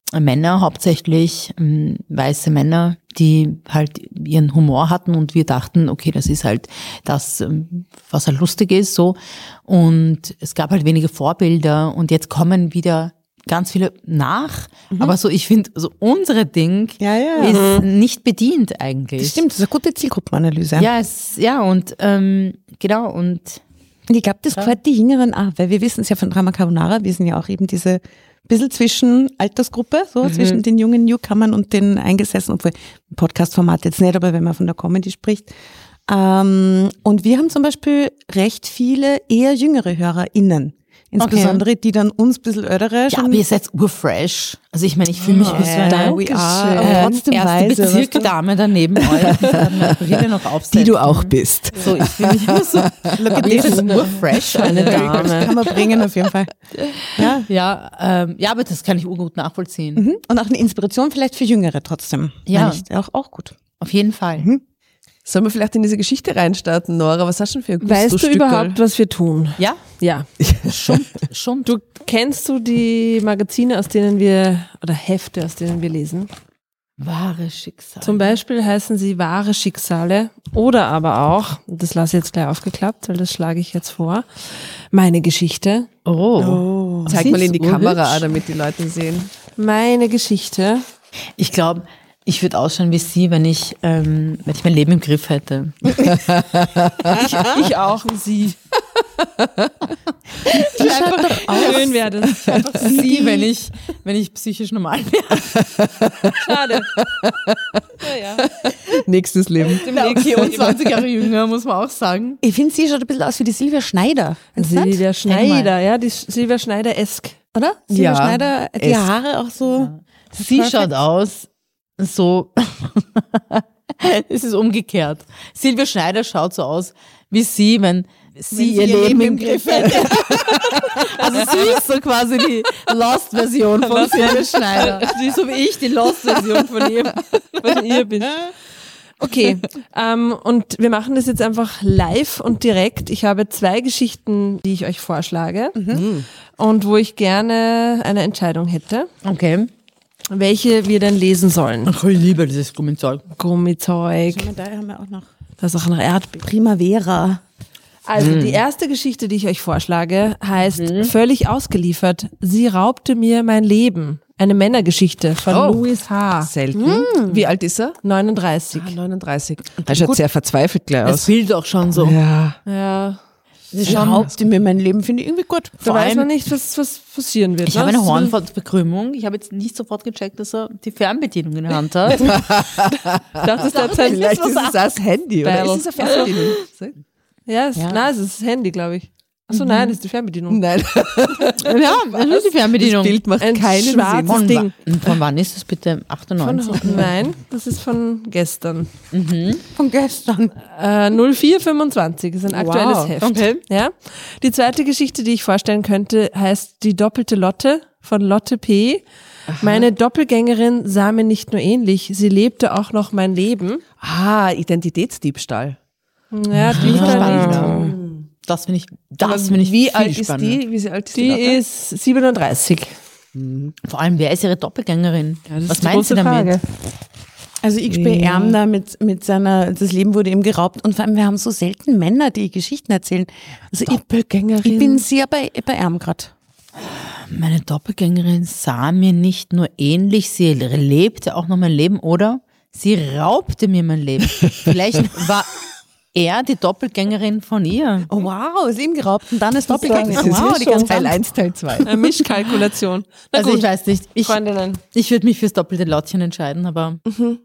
Männer, hauptsächlich ähm, weiße Männer, die halt ihren Humor hatten und wir dachten, okay, das ist halt das, ähm, was halt lustig ist, so. Und es gab halt wenige Vorbilder und jetzt kommen wieder ganz viele nach, mhm. aber so, ich finde, so unsere Ding Ja, ja. ist nicht bedient eigentlich. Das stimmt, das ist eine gute Zielgruppenanalyse. Ja, es, ja, und ähm, genau, und Und ich glaube, das gefällt die Jüngeren auch, weil wir wissen es ja von Drama Carbonara, wir sind ja auch eben diese bisschen zwischen Altersgruppe, so Mhm. zwischen den jungen Newcomern und den Eingesessenen, obwohl im Podcast-Format jetzt nicht, aber wenn man von der Comedy spricht. Ähm, und wir haben zum Beispiel recht viele eher jüngere HörerInnen. Insbesondere die dann uns ein bisschen ältere ja, schon. aber ihr seid urfresh. Also ich meine, ich fühle mich wie so eine Dankeschön. äh, Aber trotzdem erste weise, was Bezirksdame daneben euch, die Brille noch aufsetzen. Die du auch bist. So, ich fühle mich immer so, wie so urfresh, eine Dame. Kann man bringen auf jeden Fall. Ja. Ja, ähm, ja, aber das kann ich urgut nachvollziehen. Mhm. Und auch eine Inspiration vielleicht für Jüngere trotzdem. Ja. Meine ich, auch, auch gut. Auf jeden Fall. Mhm. Sollen wir vielleicht in diese Geschichte reinstarten, Nora? Was hast du denn für ein Weißt du Gusto-Stückerl? überhaupt, was wir tun? Ja, Ja. schon, schon. Du kennst du die Magazine, aus denen wir, oder Hefte, aus denen wir lesen? Wahre Schicksal. Zum Beispiel heißen sie wahre Schicksale oder aber auch, das lasse ich jetzt gleich aufgeklappt, weil das schlage ich jetzt vor, meine Geschichte. Oh. Zeig Sie mal in ist die Kamera, urhübsch. damit die Leute sehen. Meine Geschichte. Ich glaube, ich würde ausschauen wie sie, wenn ich, ähm, wenn ich mein Leben im Griff hätte. Ich, ich auch wie sie. Die schaut doch aus. Schön wäre das. Einfach sie, wenn ich, wenn ich psychisch normal wäre. Schade. Naja. Nächstes Leben. Okay, und zwanzig Jahre jünger, muss man auch sagen. Ich finde, sie schaut ein bisschen aus wie die Silvia Schneider. Findest du nicht? Silvia Schneider, ja, die Silvia Schneider-esk. Oder? Silvia Ja, Schneider, die es- Haare auch so. Sie schaut aus so, es ist umgekehrt. Silvia Schneider schaut so aus wie sie, wenn sie ihr Leben im Griff hätte. Also sie ist so quasi die Lost-Version von Silvia Schneider. Sie ist so wie ich die Lost-Version von ihr. Von ihr bin. Okay, ähm, und wir machen das jetzt einfach live und direkt. Ich habe zwei Geschichten, die ich euch vorschlage und wo ich gerne eine Entscheidung hätte, Okay. welche wir denn lesen sollen. Ach, ich liebe dieses Gummizeug. Gummizeug, Da haben wir auch noch das ist auch nach Erdbeeren. Primavera. Also die erste Geschichte, die ich euch vorschlage, heißt Völlig ausgeliefert. Sie raubte mir mein Leben. Eine Männergeschichte von Oh. Louis H. Selten. Wie alt ist er? neununddreißig. Ah, neununddreißig. Er schaut sehr verzweifelt gleich Das aus. Bild auch schon so. Ja. Ja, Sie Sie schauen, raubte mir mein Leben, finde ich irgendwie gut. da Vor weiß allem- man nicht, was, was passieren wird. ich ne? habe eine Das will- Hornhautverkrümmung. Ich habe jetzt nicht sofort gecheckt, dass er die Fernbedienung in der Hand hat. Das ist der Zeit. Vielleicht ist es das Handy, oder Battle. ist es eine Fernbedienung? Ja, es, Ja. nein, es ist das Handy, glaube ich. Achso, nein, das ist die Fernbedienung. Nein, Ja, das ist die Fernbedienung. das Bild macht Ein keinen schwarzes Sinn. Von, Ding. wa- von wann ist das bitte? Von, achtundneunzig? nein, das ist von gestern. Von gestern. Äh, null vier fünfundzwanzig ist ein aktuelles Wow, Heft. okay. Ja? Die zweite Geschichte, die ich vorstellen könnte, heißt Die doppelte Lotte von Lotte P. Meine Doppelgängerin sah mir nicht nur ähnlich, sie lebte auch noch mein Leben. Ah, Identitätsdiebstahl. Ja, die, ist da nicht. Spannend. Das finde ich, das finde ich Wie viel alt ist spannender. die? Wie alt ist die? Die Lotte? ist siebenunddreißig. Vor allem, wer ist ihre Doppelgängerin? Das Was ist die meint große sie damit? Frage. Also ich spiele Erm da mit, mit seiner, das Leben wurde ihm geraubt und vor allem wir haben so selten Männer, die Geschichten erzählen. Also ich, Doppelgängerin. ich bin sehr bei, bei Erm gerade. Meine Doppelgängerin sah mir nicht nur ähnlich, sie lebte auch noch mein Leben, oder? Sie raubte mir mein Leben. Vielleicht war er die Doppelgängerin von ihr. Oh wow, das Leben geraubt und dann ist Doppelgänger. Das ist Wow, die schon ganze Teil eins, Teil zwei. Eine Mischkalkulation. Na Also gut, ich weiß nicht, ich, Freundinnen. ich würde mich fürs doppelte Lottchen entscheiden, aber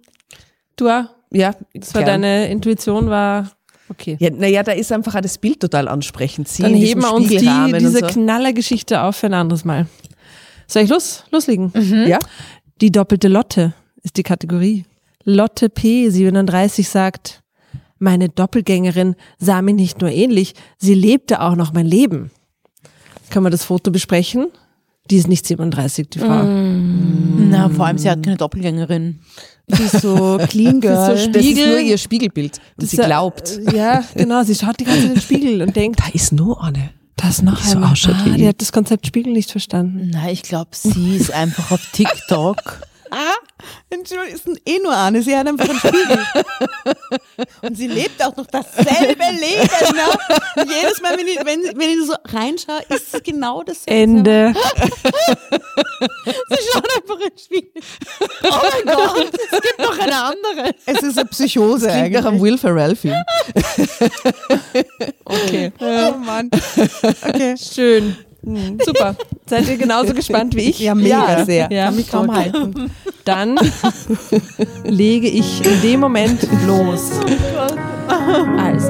Du, auch? Ja, das war gern. deine Intuition, war okay. Ja, naja, da ist einfach auch das Bild total ansprechend. Sie Dann in heben diesem wir uns die, Spiegelrahmen diese und so. Knallergeschichte auf für ein anderes Mal. Soll ich los, loslegen? Ja? Die doppelte Lotte ist die Kategorie. Lotte P. siebenunddreißig sagt, meine Doppelgängerin sah mir nicht nur ähnlich, sie lebte auch noch mein Leben. Können wir das Foto besprechen? Die ist nicht siebenunddreißig, die Frau. na, vor allem sie hat keine Doppelgängerin. Die ist so clean girl. Das ist so Das ist Spiegel. nur ihr Spiegelbild. Und Das sie ist, äh, glaubt, Ja, genau, sie schaut die ganze Zeit in den Spiegel und denkt, da ist nur eine. Das noch Die so einmal. ausschaut Ah, wie die ich. hat das Konzept Spiegel nicht verstanden. Nein, ich glaube, sie ist einfach auf TikTok. Ah, Entschuldigung, ist eh nur eine. Sie hat einfach einen Spiegel. Und sie lebt auch noch dasselbe Leben. Ne? Und jedes Mal, wenn ich, wenn, wenn ich so reinschaue, ist es genau dasselbe. Ende. Sie schaut einfach in den Spiegel. Oh mein Gott, es gibt noch eine andere. Es ist eine Psychose Klingt eigentlich. nach einem Will Ferrell-Film. Okay. Oh Mann. Okay. Schön. Super. Seid ihr genauso gespannt wie ich? Ja, mega sehr. Ja, Kann mich kaum okay. halten. Dann lege ich in dem Moment los. Also.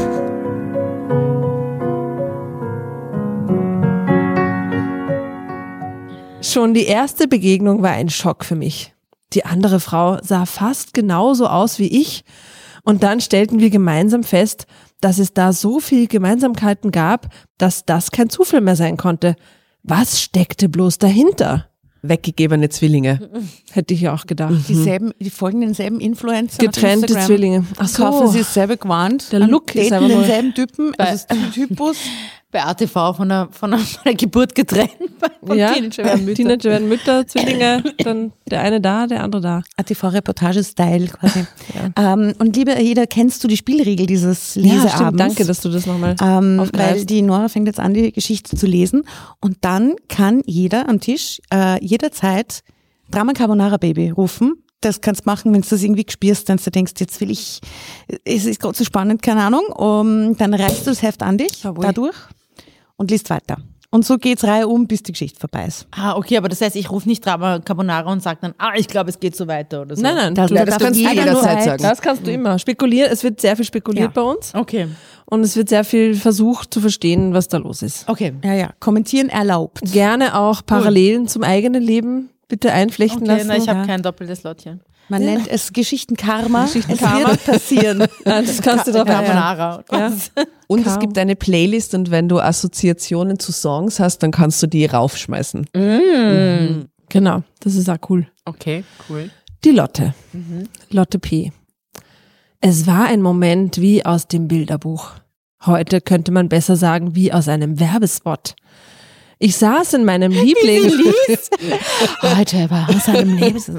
Schon die erste Begegnung war ein Schock für mich. Die andere Frau sah fast genauso aus wie ich und dann stellten wir gemeinsam fest, dass es da so viel Gemeinsamkeiten gab, dass das kein Zufall mehr sein konnte. Was steckte bloß dahinter? Weggegebene Zwillinge. Hätte ich ja auch gedacht. Dieselben, die folgen denselben Influencer. Getrennte auf Instagram. Zwillinge. Ach so. Kaufen sie dasselbe Gewand. Der Look ist daten aber wohl- denselben Typen. Also das ist Typus. Bei A T V von der, von der, von der Geburt getrennt. Von Ja, Teenager werden Mütter. Teenager werden Mütter, Zwillinge, dann der eine da, der andere da. A T V-Reportage-Style quasi. ähm, und liebe Aida, kennst du die Spielregel dieses Leseabends? stimmt, danke, dass du das nochmal Ähm, weil aufgreifst. die Nora fängt jetzt an, die Geschichte zu lesen und dann kann jeder am Tisch äh, jederzeit Drama Carbonara Baby rufen. Das kannst du machen, wenn du das irgendwie gespürst, wenn du denkst, jetzt will ich, es ist gerade so spannend, keine Ahnung, um, dann reißt du das Heft an dich, Jawohl. dadurch und liest weiter. Und so geht's Reihe um, bis die Geschichte vorbei ist. Ah, okay, aber das heißt, ich rufe nicht Drama Carbonara und sage dann, ah, ich glaube, es geht so weiter oder so. Nein, nein, Das- du, das das, darf kannst du jeder jederzeit nur sagen. Das kannst du immer. Spekulieren, es wird sehr viel spekuliert Ja. bei uns Okay. und es wird sehr viel versucht zu verstehen, was da los ist. Okay. Ja, ja, kommentieren erlaubt. Gerne auch Parallelen zum eigenen Leben bitte einflechten Okay, lassen. na, ich habe ja. kein doppeltes Lottchen. Man nennt es Geschichtenkarma. Geschichtenkarma. Es wird passieren. Ja, das kannst du doch ja, ja. Carbonara. Ja. Und Kaum. es gibt eine Playlist und wenn du Assoziationen zu Songs hast, dann kannst du die raufschmeißen. Genau, das ist auch cool. Okay, cool. Die Lotte. Lotte P. Es war ein Moment wie aus dem Bilderbuch. Heute könnte man besser sagen, wie aus einem Werbespot. Ich saß in meinem Lieblings... Heute war aus einem Lebens...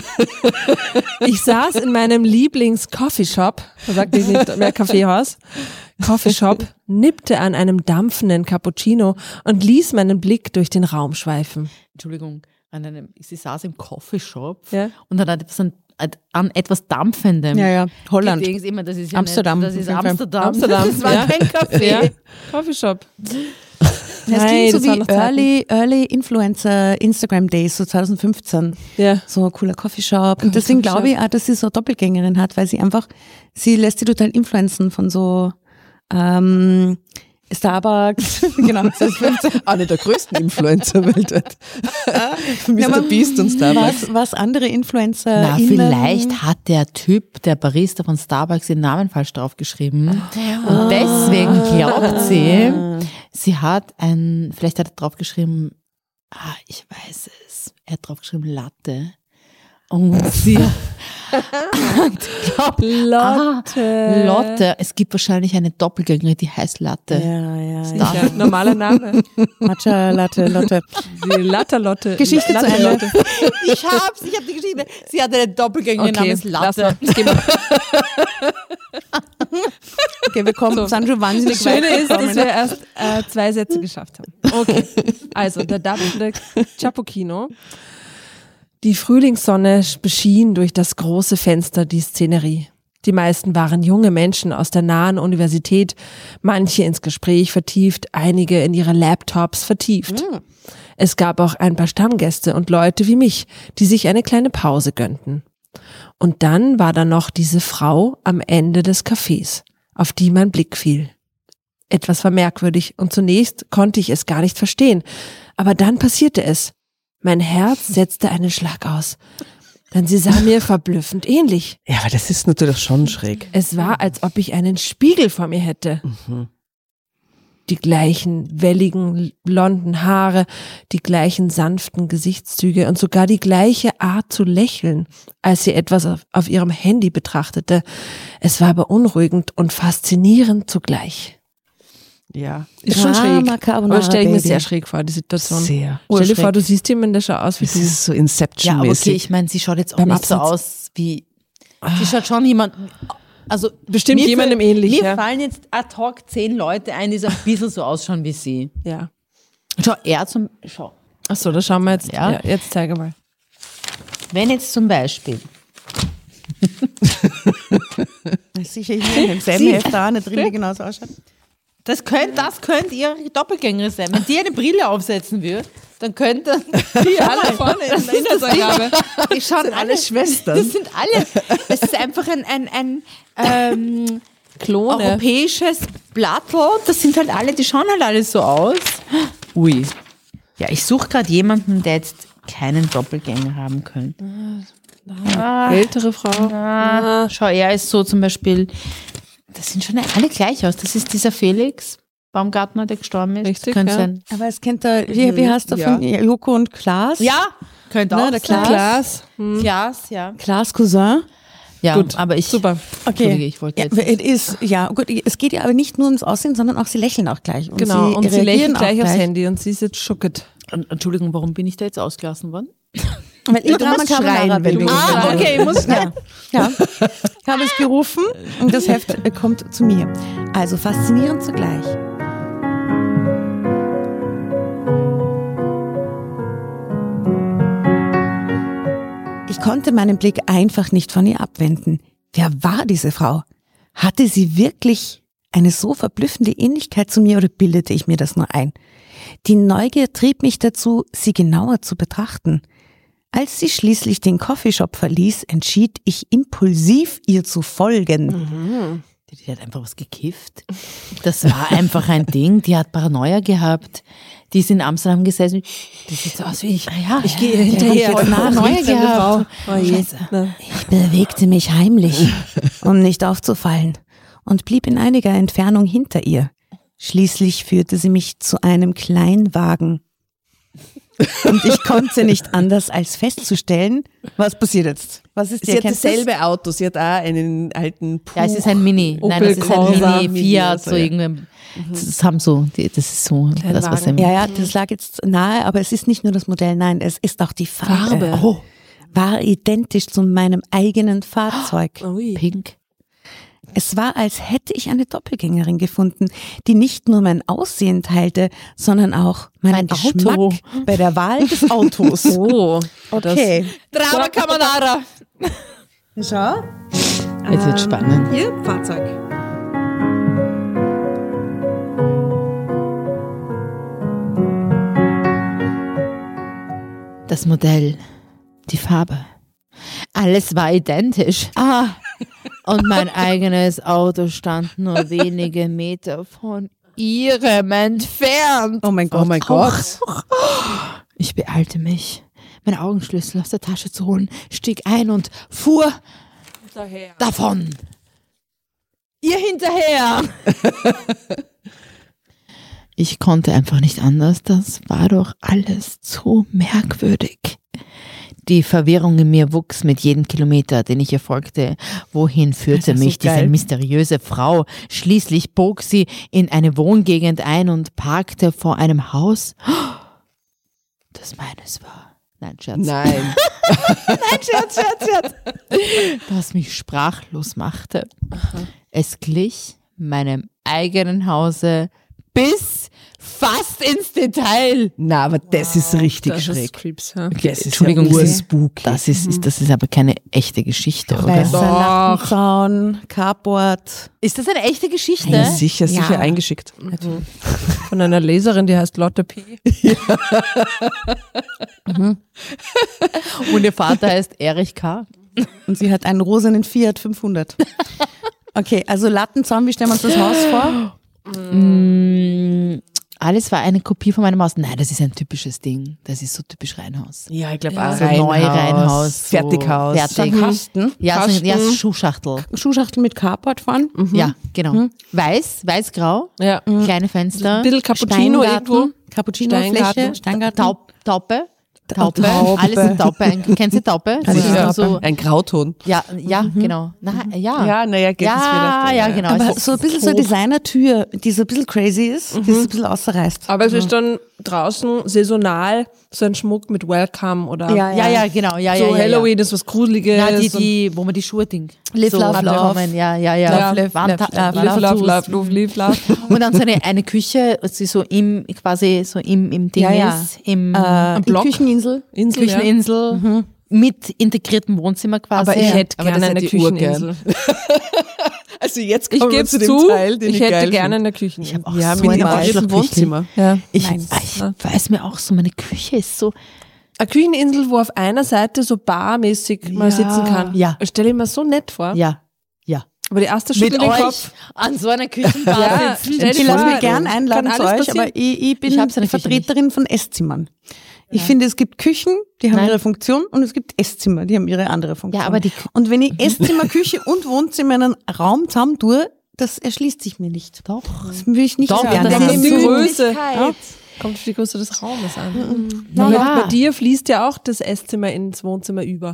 Ich saß in meinem Lieblings-Coffeeshop, da sagt ich nicht mehr Kaffeehaus, Coffeeshop, nippte an einem dampfenden Cappuccino und ließ meinen Blick durch den Raum schweifen. Entschuldigung, an einem, sie saß im Coffeeshop Ja. und dann hat etwas an, an etwas Dampfendem. Ja, ja, Holland. Ich denke immer, das ist ja Amsterdam, Nicht, das ist auf jeden Fall. Amsterdam. Amsterdam, Das war ja. kein Kaffee. Ja, Coffeeshop. Das Nein, klingt so das waren wie noch Zeiten. Early, Early Influencer Instagram Days, so zwanzig fünfzehn. Ja. So ein cooler Coffeeshop. Und deswegen Coffeeshop. glaube ich auch, dass sie so eine Doppelgängerin hat, weil sie einfach, sie lässt sich total influenzen von so ähm, Starbucks. Genau, zwanzig fünfzehn. Einer der größten Influencer weltweit. Mister Beast und Starbucks. Was, was andere Influencer. Na, vielleicht hat der Typ, der Barista von Starbucks, den Namen falsch draufgeschrieben. Und deswegen glaubt sie, sie hat ein, vielleicht hat er draufgeschrieben, ah, ich weiß es, er hat draufgeschrieben Latte. Und sie und glaubt, Lotte. ah, Lotte, es gibt wahrscheinlich eine Doppelgängerin, die heißt Latte. Ja, ja, ja. Ja, normaler Name. Matcha, Latte, Lotte. Die Latte Lotte. Geschichte Latte zu Ende. Lotte. Ich hab's, ich hab die Geschichte. Sie hatte eine Doppelgängerin Okay, namens lass Latte. mal. Das gehen wir. Okay, wir kommen, sind schon wahnsinnig Das Schöne weit ist, dass gekommen. wir erst äh, zwei Sätze geschafft haben. Okay, also der dampfende Cappuccino. Die Frühlingssonne beschien durch das große Fenster die Szenerie. Die meisten waren junge Menschen aus der nahen Universität, manche ins Gespräch vertieft, einige in ihre Laptops vertieft. Es gab auch ein paar Stammgäste und Leute wie mich, die sich eine kleine Pause gönnten. Und dann war da noch diese Frau am Ende des Cafés, auf die mein Blick fiel. Etwas war merkwürdig und zunächst konnte ich es gar nicht verstehen. Aber dann passierte es. Mein Herz setzte einen Schlag aus, denn sie sah mir verblüffend ähnlich. Ja, aber das ist natürlich schon schräg. Es war, als ob ich einen Spiegel vor mir hätte. Die gleichen welligen, blonden Haare, die gleichen sanften Gesichtszüge und sogar die gleiche Art zu lächeln, als sie etwas auf, auf ihrem Handy betrachtete. Es war beunruhigend und faszinierend zugleich. Ja. Ist schon Drama schräg. Carbonara, Aber stelle ich mir Baby. sehr schräg vor, die Situation. Sehr. Stell dir Urschräg. vor, du siehst jemanden, der schaut aus wie Es du. ist so Ja, aber okay, Inception-mäßig. ich meine, sie schaut jetzt auch Beim nicht so Absatz. aus wie. Sie schaut schon jemand. Also Bestimmt mir jemandem fä- ähnlich, Mir ja. fallen jetzt ad hoc zehn Leute ein, die so ein bisschen so ausschauen wie sie. Ja. Schau, er zum. Schau. Achso, da schauen wir jetzt. Ja. Ja. Jetzt zeige mal. Wenn jetzt zum Beispiel. Sicher hier im selben Heft da eine drin, die genauso ausschaut. Das könnt, das könnt ihre Doppelgängerin sein. Wenn die eine Brille aufsetzen würde, dann könnte die alle vorne in der Inhaltsangabe. Die schauen sind alle Schwestern. Das sind alle. Das ist einfach ein, ein, ein ähm, Klone. europäisches Blattl. Das sind halt alle, die schauen halt alle so aus. Ui. Ja, ich suche gerade jemanden, der jetzt keinen Doppelgänger haben könnte. Ältere Frau. Ah, schau, er ist so zum Beispiel, das sind schon alle gleich aus. Das ist dieser Felix Baumgartner, der gestorben ist. Richtig, Könnte ja. sein. Aber es kennt er, wie, wie heißt der Ja. von Joko und Klaas? Ja, könnte Ne, auch der sein. Glas. Glas, ja. Klaas Cousin. Ja, Gut, aber ich, super. Entschuldige, ich wollte ja, jetzt es ist, ja, gut, es geht ja aber nicht nur ums Aussehen, sondern auch sie lächeln auch gleich. Und Genau. sie Und sie reagieren lächelt auch gleich aufs Handy und sie ist jetzt schocket. Entschuldigung, warum bin ich da jetzt ausgelassen worden? Weil ich Du Drama musst Carbonara schreien, wenn bin. du- Ah, okay, ich muss Ja. ja. Ich habe es gerufen und das Heft äh, kommt zu mir. Also faszinierend zugleich. Ich konnte meinen Blick einfach nicht von ihr abwenden. Wer war diese Frau? Hatte sie wirklich eine so verblüffende Ähnlichkeit zu mir oder bildete ich mir das nur ein? Die Neugier trieb mich dazu, sie genauer zu betrachten. Als sie schließlich den Coffeeshop verließ, entschied ich impulsiv, ihr zu folgen. Die hat einfach was gekifft. Das war einfach ein Ding. Die hat Paranoia gehabt. Die ist in Amsterdam gesessen. Die sieht so aus wie ich. Ah, ja, Ich gehe ihr hinterher. Ich Paranoia gehabt. Oh je. Scheiße. Na. Ich bewegte mich heimlich, um nicht aufzufallen, und blieb in einiger Entfernung hinter ihr. Schließlich führte sie mich zu einem Kleinwagen. Und ich konnte nicht anders als festzustellen, was passiert jetzt? Was ist Sie die hat Erkenntnis? dasselbe Auto, sie hat auch einen alten Puch. Ja, es ist ein Mini. Nein, Opel das ist ein Corsa, Mini, Mini, Fiat, also, so ja. irgendwie. Das haben so, die, das ist so, das was im, Ja, ja, das lag jetzt nahe, aber es ist nicht nur das Modell, nein, es ist auch die Farbe. Farbe. Oh. War identisch zu meinem eigenen Fahrzeug. Ui. Pink. Es war, als hätte ich eine Doppelgängerin gefunden, die nicht nur mein Aussehen teilte, sondern auch meinen Mein Geschmack Auto. bei der Wahl des Autos. Oh. Okay. Drama Carbonara. Schau. Jetzt wird spannend. Hier, Fahrzeug. Das Modell, die Farbe. Alles war identisch. Ah. Und mein eigenes Auto stand nur wenige Meter von ihrem entfernt. Oh mein Gott. Oh mein Gott. Ich beeilte mich, meinen Augenschlüssel aus der Tasche zu holen, stieg ein und fuhr davon. Ihr hinterher! Ich konnte einfach nicht anders, das war doch alles zu merkwürdig. Die Verwirrung in mir wuchs mit jedem Kilometer, den ich ihr folgte. Wohin führte Das ist mich so diese geil. mysteriöse Frau? Schließlich bog sie in eine Wohngegend ein und parkte vor einem Haus, das meines war. Nein, Scherz. Nein. Scherz, Scherz, Scherz. Das mich sprachlos machte. Es glich meinem eigenen Hause bis fast ins Detail. Na, aber das ist richtig Das ist schräg. Creeps, ja. Das ist Entschuldigung, ja das ist- urspooky. Das ist, ist, das ist aber keine echte Geschichte, oder? Weißer Lattenzaun, Carport. Ist das eine echte Geschichte? Ja, sicher, sicher Ja. eingeschickt. Von einer Leserin, die heißt Lotte P. Und ihr Vater heißt Erich K. Und sie hat einen rosenen Fiat fünfhundert. Okay, also Lattenzaun, wie stellen wir uns das Haus vor? Mm, alles war eine Kopie von meinem Haus. Nein, das ist ein typisches Ding. Das ist so typisch Reihenhaus. Ja, ich glaube Ja. auch So neu Reihenhaus. So Fertighaus. Fertig. Kasten, Ja, so, Kasten. ja, so Schuhschachtel. Schuhschachtel mit Carport vorn. Ja, genau. Weiß, weiß-grau, Ja. kleine Fenster. Ein bisschen Cappuccino Steingarten, irgendwo. Cappuccino-Fläche, Steingarten. Steingarten. Taub, Taupe. Taupe. Taube. Alles in Taupe. Ein- Kennst du Taupe? Das Alles ist in nur Taupe. so, Ein Grauton. ja, ja, genau. Na, ja. Ja, naja, geht es ja, vielleicht. ja, genau. Aber Es ist so ein bisschen so eine Designertür, die so ein bisschen crazy ist, die so ein bisschen ausreißt. Aber es ist dann draußen saisonal so ein Schmuck mit Welcome oder Ja, Ja, ja, genau. Ja, so ja, ja, Halloween ist was Gruseliges. Ja, die, und die, wo man die Schuhe dingt. Live, so love, abkommen. Ja, ja, ja. Ja. Live, Love, Wand- love, äh, Live, love, Wandtattoos. love, love, live, love. Und dann so eine, eine Küche, sie so im, quasi so im, im Ding Ja, ja. ist, im Äh, die Block. Kücheninsel. Insel, ja. Kücheninsel mit integriertem Wohnzimmer quasi. Aber ich hätte Aber gerne das eine hätte ich urgern. Kücheninsel. Also jetzt Ich kommen wir gebe zu dem zu, Teil, den ich, ich hätte geil gerne finde. eine Kücheninsel. auch Ja, so mit eine dem integrierten Arschlochküche. Wohnzimmer. Ja. Ich, Nein. ich weiß mir auch so, meine Küche ist so, Eine Kücheninsel, wo auf einer Seite so barmäßig mal Ja. sitzen kann. Ja. Stelle ich mir so nett vor. ja, ja. Aber die erste Mit schüttelt den euch Kopf. an so einer Küchenbar Ja, sitzen. stell Ich dir lasse vor, mich gern einladen kann zu alles euch, passieren. aber ich, ich bin Ich hab's in der Küche Vertreterin von Esszimmern. Ich finde, es gibt Küchen, die haben Nein. ihre Funktion und es gibt Esszimmer, die haben ihre andere Funktion. Ja, aber die Kü- und wenn ich Esszimmer, Küche und Wohnzimmer in einen Raum zusammen tue, das erschließt sich mir nicht. Doch. Das will ich nicht Doch, sagen. ja, Das das kommt ist auf die so Größe. Ja. Kommt auf die Größe des Raumes an. Na Ja. ja. Bei dir fließt ja auch das Esszimmer ins Wohnzimmer über.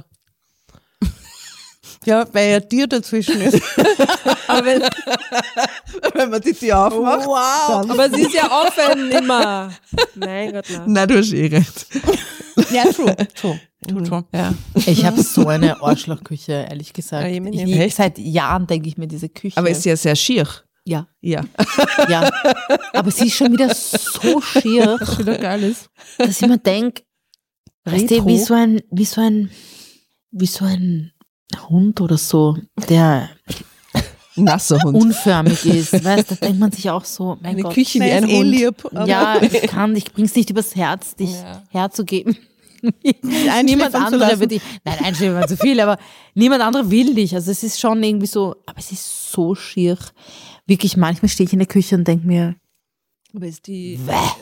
Ja, weil ja dir dazwischen ist. Aber, wenn, Wenn man die Tür aufmacht. Wow. aber sie ist ja offen immer. Mein Gott, nein. Nein, du hast eh recht. Ja, true, true, true, true. Ja. Ich habe so eine Arschlochküche, ehrlich gesagt. Ja, jemand ich, nimmt. ich, seit Jahren denke ich mir diese Küche. Aber ist ja sehr schier. ja, Ja. ja. Aber sie ist schon wieder so schier, Was wieder geil ist. dass ich mir denke, weißt du, Retro. wie so ein, wie so ein, wie so ein Hund oder so, der Nasser Hund. unförmig ist. Weißt du, da denkt man sich auch so, mein Eine Gott. Küche wie Der ein ist eh Hund. lieb, aber Ja, ich kann, ich bring's nicht übers Herz, dich Ja. herzugeben. einschläfern Niemand zu andere lassen. wird dich, nein, einschläfern war zu viel, aber niemand andere will dich. Also es ist schon irgendwie so, aber es ist so schier. Wirklich, manchmal stehe ich in der Küche und denke mir, Aber ist die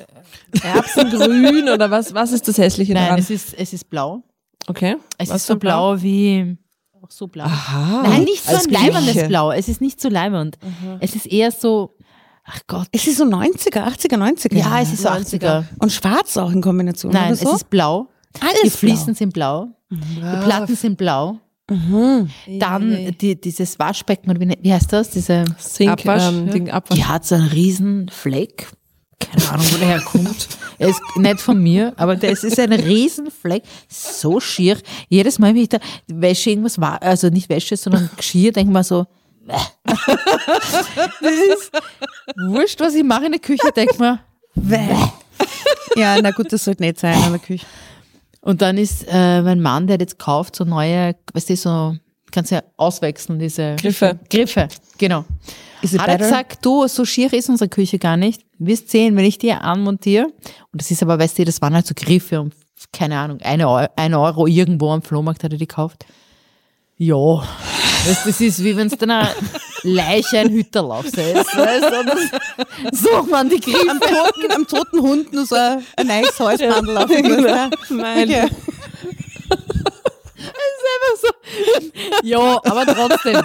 Erbsengrün oder was, was ist das Hässliche nein, daran? es ist, es ist blau. Okay. Es Was ist so für blau, wie, auch so blau. Aha. Nein, nicht so Als ein leibendes Küche. Blau. Es ist nicht so leibend. Es ist eher so, ach Gott. Es ist so neunziger, achtziger, neunziger. Ja, es ist so achtziger. Und schwarz auch in Kombination. Nein, oder es so? ist blau. alles Die Fliesen sind blau. Die Platten sind blau. Dann die, dieses Waschbecken, oder wie, ne- wie heißt das? Diese, Sink, Abwasch, ähm, ja. Ding, Abwasch. die hat so einen riesen Fleck. Keine Ahnung, wo der herkommt. Er ist nicht von mir, aber das ist ein riesen Fleck. So schier. Jedes Mal, wenn ich da Wäsche irgendwas war, also nicht Wäsche, sondern Geschirr, denke ich mir so, "Bäh." Das ist wurscht, was ich mache in der Küche, denke ich mir, "Bäh." Ja, na gut, das sollte nicht sein in der Küche. Und dann ist äh, mein Mann, der hat jetzt kauft, so neue, weißt du, so, kannst ja auswechseln, diese Griffe. Griffe, genau. Is it Hat er better? gesagt, du, so schier ist unsere Küche gar nicht. Wirst sehen, wenn ich die anmontiere. Und das ist aber, weißt du, das waren halt so Griffe um, keine Ahnung, eine Euro, ein Euro irgendwo am Flohmarkt hat er die gekauft. Ja, weißt, das ist wie wenn es deiner Leiche ein Hütterl aufsetzt, weißt du, und das- so man die Griffe. Am toten, am toten Hund nur so ein, ein neues Halsbandel auf dem Mein Okay. Ja, aber trotzdem.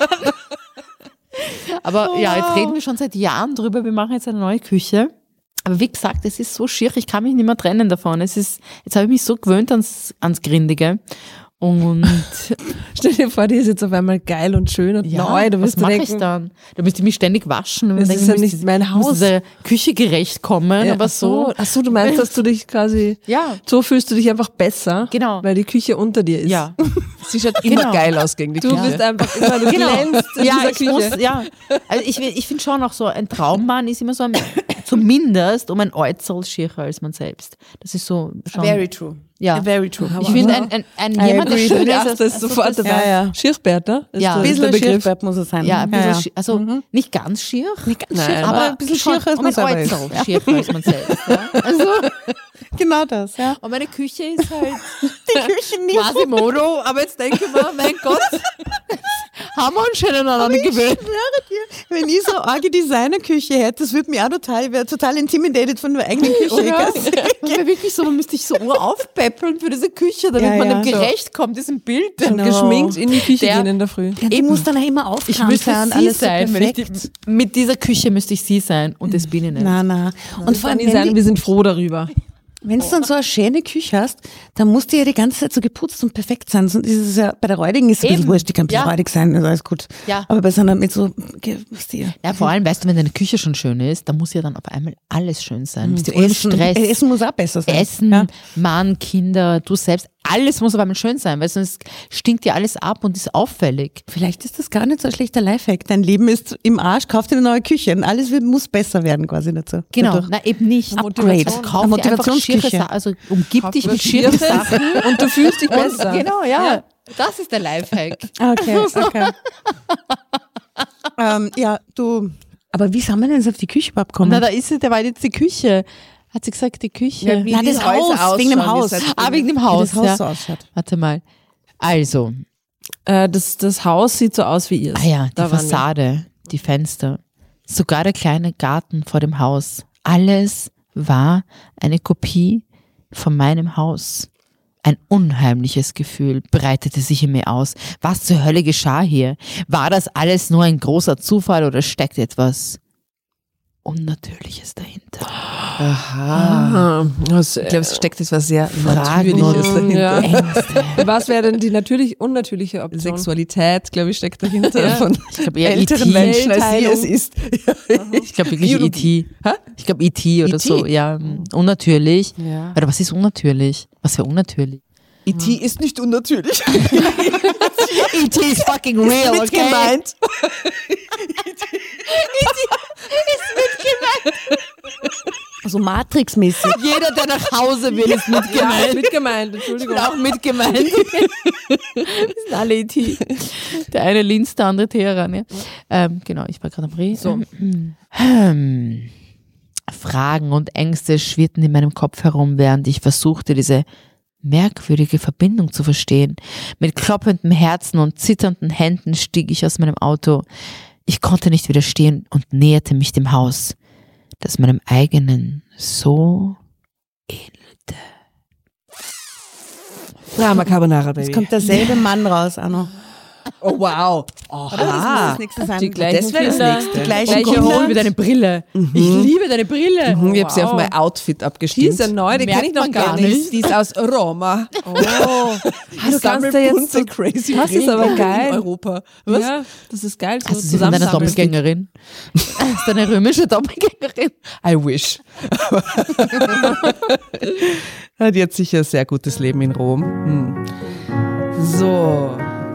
Aber ja, jetzt reden wir schon seit Jahren drüber, wir machen jetzt eine neue Küche. Aber wie gesagt, es ist so schier, ich kann mich nicht mehr trennen davon. Es ist, jetzt habe ich mich so gewöhnt ans, ans Grindige. Und Stell dir vor, die ist jetzt auf einmal geil und schön und ja, neu. Du was wirst dir mache denken, ich dann? Da müsste ich mich ständig waschen. Das ist ja nicht mein Haus. Muss dieser Küche gerecht kommen, Ja, aber ach so. so. Ach so, du meinst, dass du dich quasi, Ja, so fühlst du dich einfach besser, Genau. weil die Küche unter dir ist. ja. Sie schaut immer Genau. geil aus gegen die Du Küche. bist einfach immer, du Genau. glänzt in Ja, dieser ich Küche. muss, ja. Also ich, ich finde schon auch so, ein Traummann ist immer so ein, zumindest um ein Äußerl schierer als man selbst. Das ist so schon. Very true. Ja. Very true. Ich finde, ein, ein, ein jemand, der agree. schön Der ist, erste ist also sofort das, dabei. Ja, ja. Schirchbärter ist Ja. der, Ein ist bisschen der Begriff. Schirchbert muss es sein. Ja, ein bisschen, ja, schi- also nicht ganz schier, Nicht ganz Nein. schier, aber aber ein bisschen schon schierer als um man ein selber ist. Äußerl schierer als man selbst. Ja. Also, Genau das, ja. und meine Küche ist halt Die Küche nicht. Quasimodo, aber jetzt denke ich mir, mein Gott, haben wir uns schon aneinander Ich gewöhnt. schwöre dir, wenn ich so eine arge Designerküche hätte, das würde mich auch total, ich wäre total intimidated von der eigenen Küche. Ja, gell? das wäre wirklich so, man müsste sich so uraufpäppeln für diese Küche, damit Ja, man ja. dem gerecht kommt, diesem Bild. Und geschminkt in die Küche Der- gehen in der Früh. Ja, die muss dann auch immer Ich aufkramen müsste sein, sie alles so sein. Wenn ich perfekt. die, mit dieser Küche müsste ich sie sein und das bin ich nicht. Na, na. Und vor allem, Fanny wenn sagen, die, wir sind froh darüber. Wenn du dann so eine schöne Küche hast, dann musst du ja die ganze Zeit so geputzt und perfekt sein. Sonst ist es ja, bei der räudigen ist es ein bisschen Eben. wurscht, die kann ein bisschen Ja. räudig sein, also alles gut. Ja. Aber bei so einer mit so, was die, Ja, vor allem, weißt du, wenn deine Küche schon schön ist, dann muss ja dann auf einmal alles schön sein. Bist du ohne Essen, Stress. Essen muss auch besser sein. Essen, Ja. Mann, Kinder, du selbst, alles muss auf einmal schön sein, weil sonst stinkt dir alles ab und ist auffällig. Vielleicht ist das gar nicht so ein schlechter Lifehack. Dein Leben ist im Arsch, kauf dir eine neue Küche und alles wird, muss besser werden quasi dazu. Genau, Dadurch. na eben nicht. Upgrade. Also kauf Eine dir einfach Motivationsküche. schiere Sachen, also umgib dich mit Schiefe schieren Sachen. und du fühlst dich besser. Genau, ja. Das ist der Lifehack. Okay, okay. ähm, ja, du, aber wie sind wir denn jetzt auf die Küche überhaupt gekommen? Na, da ist sie, da war jetzt die Küche. Hat sie gesagt, die Küche? Ja, wie Na, die das Häuser Haus, wegen dem ausschauen, Haus. ihr seid- Ah, wegen dem Wie Haus. das Haus ja. so ausschaut. Warte mal. Also, Äh, das, das Haus sieht so aus wie ihr. ah ja, die Da waren wir. Fassade, die Fenster, sogar der kleine Garten vor dem Haus. Alles war eine Kopie von meinem Haus. Ein unheimliches Gefühl breitete sich in mir aus. Was zur Hölle geschah hier? War das alles nur ein großer Zufall oder steckt etwas Unnatürliches dahinter? Ah, das, Ich glaube, es steckt etwas sehr Fragen Natürliches und- dahinter. ja. Ängste. Was wäre denn die natürlich unnatürliche Option? Sexualität, glaube ich, steckt dahinter Ja. von Ich glaube eher älteren E T. Menschen, als sie Teilung. es ist. Ich glaube wirklich E T. Hä? Ich glaube E T oder E T? so. Ja, mm, unnatürlich. Ja. Oder was ist unnatürlich? Was für unnatürlich? E T ist nicht unnatürlich. E T is fucking real, Mit gemeint. So Matrix-mäßig. Jeder, der nach Hause will, ist mit Ja, gemeint. mit gemeint, Entschuldigung. Auch mit gemeint. Wir sind alle E T. Der eine Linz, der andere Teheran. Ja. Ähm, genau, ich war gerade am Reden. So. Hm. Fragen und Ängste schwirrten in meinem Kopf herum, während ich versuchte, diese merkwürdige Verbindung zu verstehen. Mit klopfendem Herzen und zitternden Händen stieg ich aus meinem Auto. Ich konnte nicht widerstehen und näherte mich dem Haus, das meinem eigenen so ähnelte. Drama Carbonara, Es Baby. kommt derselbe Mann raus, auch noch. Oh, wow. Oder? Das muss das nächste sein. Die gleichen Das wäre das Kinder, nächste. Die gleichen gleiche Kinder. Hose wie deine Brille. Ich liebe deine Brille. Mhm, ich habe sie auf Wow. mein Outfit Die abgestimmt. ist ja neu, die Merkt kenne ich noch man gar gar nicht. nicht. Die ist aus Roma. Oh, du kannst da jetzt so, crazy das ist aber Brillen geil. in Europa. Was? Ja, das ist geil. So Hast du sie von deiner zusammensammeln. Doppelgängerin? Ist deine römische Doppelgängerin? I wish. Ja, die hat sicher ein sehr gutes Leben in Rom. Hm. So.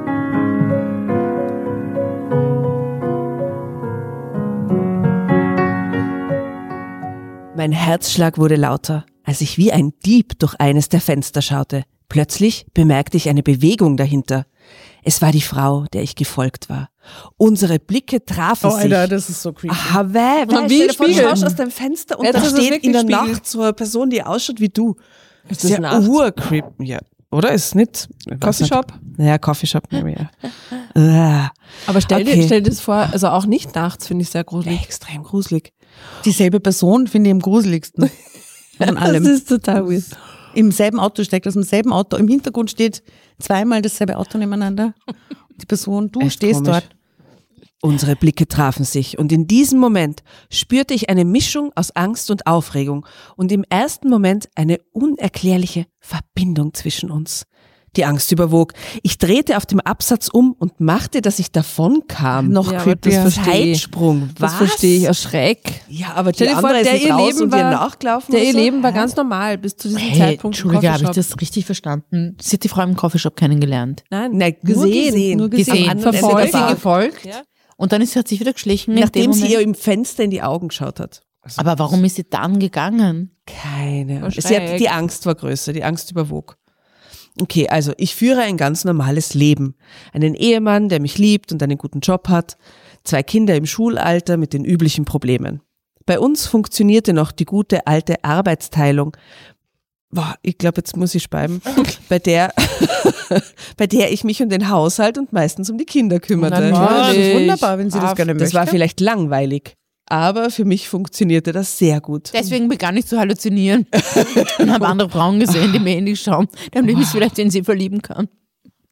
Mein Herzschlag wurde lauter, als ich wie ein Dieb durch eines der Fenster schaute. Plötzlich bemerkte ich eine Bewegung dahinter. Es war die Frau, der ich gefolgt war. Unsere Blicke trafen sich. das ist so creepy. Aha, weh, weh, Wie stell dir vor, du Spiegel. schaust aus deinem Fenster und Jetzt da ist es steht wirklich in der Spiegel. Nacht so eine Person, die ausschaut wie du. Ist Das ist das ja Nacht? urcreep. Ja, oder? Ist nicht? Ich weiß Coffeeshop? nicht. Ja, Coffeeshop, maybe, ja. Aber stell, Okay. dir, stell dir das vor, also auch nicht nachts, finde ich sehr gruselig. Extrem gruselig. Dieselbe Person finde ich am gruseligsten. Von allem. Das ist total weird. Im selben Auto steckt, aus dem selben Auto. Im Hintergrund steht zweimal dasselbe Auto nebeneinander. Die Person, du Echt stehst komisch. dort. Unsere Blicke trafen sich und in diesem Moment spürte ich eine Mischung aus Angst und Aufregung und im ersten Moment eine unerklärliche Verbindung zwischen uns. Die Angst überwog. Ich drehte auf dem Absatz um und machte, dass ich davon kam. Noch Ja, aber das creepier. verstehe ich. Zeitsprung. Das Was? verstehe ich, aus Schreck. Ja, aber die Stell dir vor, andere der ist nicht ihr raus Leben und ihr war- nachgelaufen. Der oder ihr so? Leben war ganz normal bis zu diesem Hey, Zeitpunkt im Entschuldige, habe ich Coffeeshop. das richtig verstanden? Sie hat die Frau im Coffeeshop kennengelernt. Nein, Nein, gesehen. nur gesehen. Nur Gesehen, gesehen. Am anderen verfolgt, Ende der Bar. gefolgt. Ja. Und dann ist sie, hat sich wieder geschlichen. in Nachdem dem sie Moment. ihr im Fenster in die Augen geschaut hat. Aber warum ist sie dann gegangen? Keine Ahnung. Schräg. Sie hat, die Angst war größer, die Angst überwog. Okay, also ich führe ein ganz normales Leben. Einen Ehemann, der mich liebt und einen guten Job hat. Zwei Kinder im Schulalter mit den üblichen Problemen. Bei uns funktionierte noch die gute alte Arbeitsteilung. Boah, ich glaube, jetzt muss ich speiben. bei der, bei der ich mich um den Haushalt und meistens um die Kinder kümmerte. Na, Ja, das ist Natürlich. wunderbar, wenn sie das Ah, gerne Das möchte. war vielleicht langweilig. Aber für mich funktionierte das sehr gut. Deswegen begann ich zu halluzinieren und habe andere Frauen gesehen, die mir ähnlich schauen, damit ich mich vielleicht in sie verlieben kann.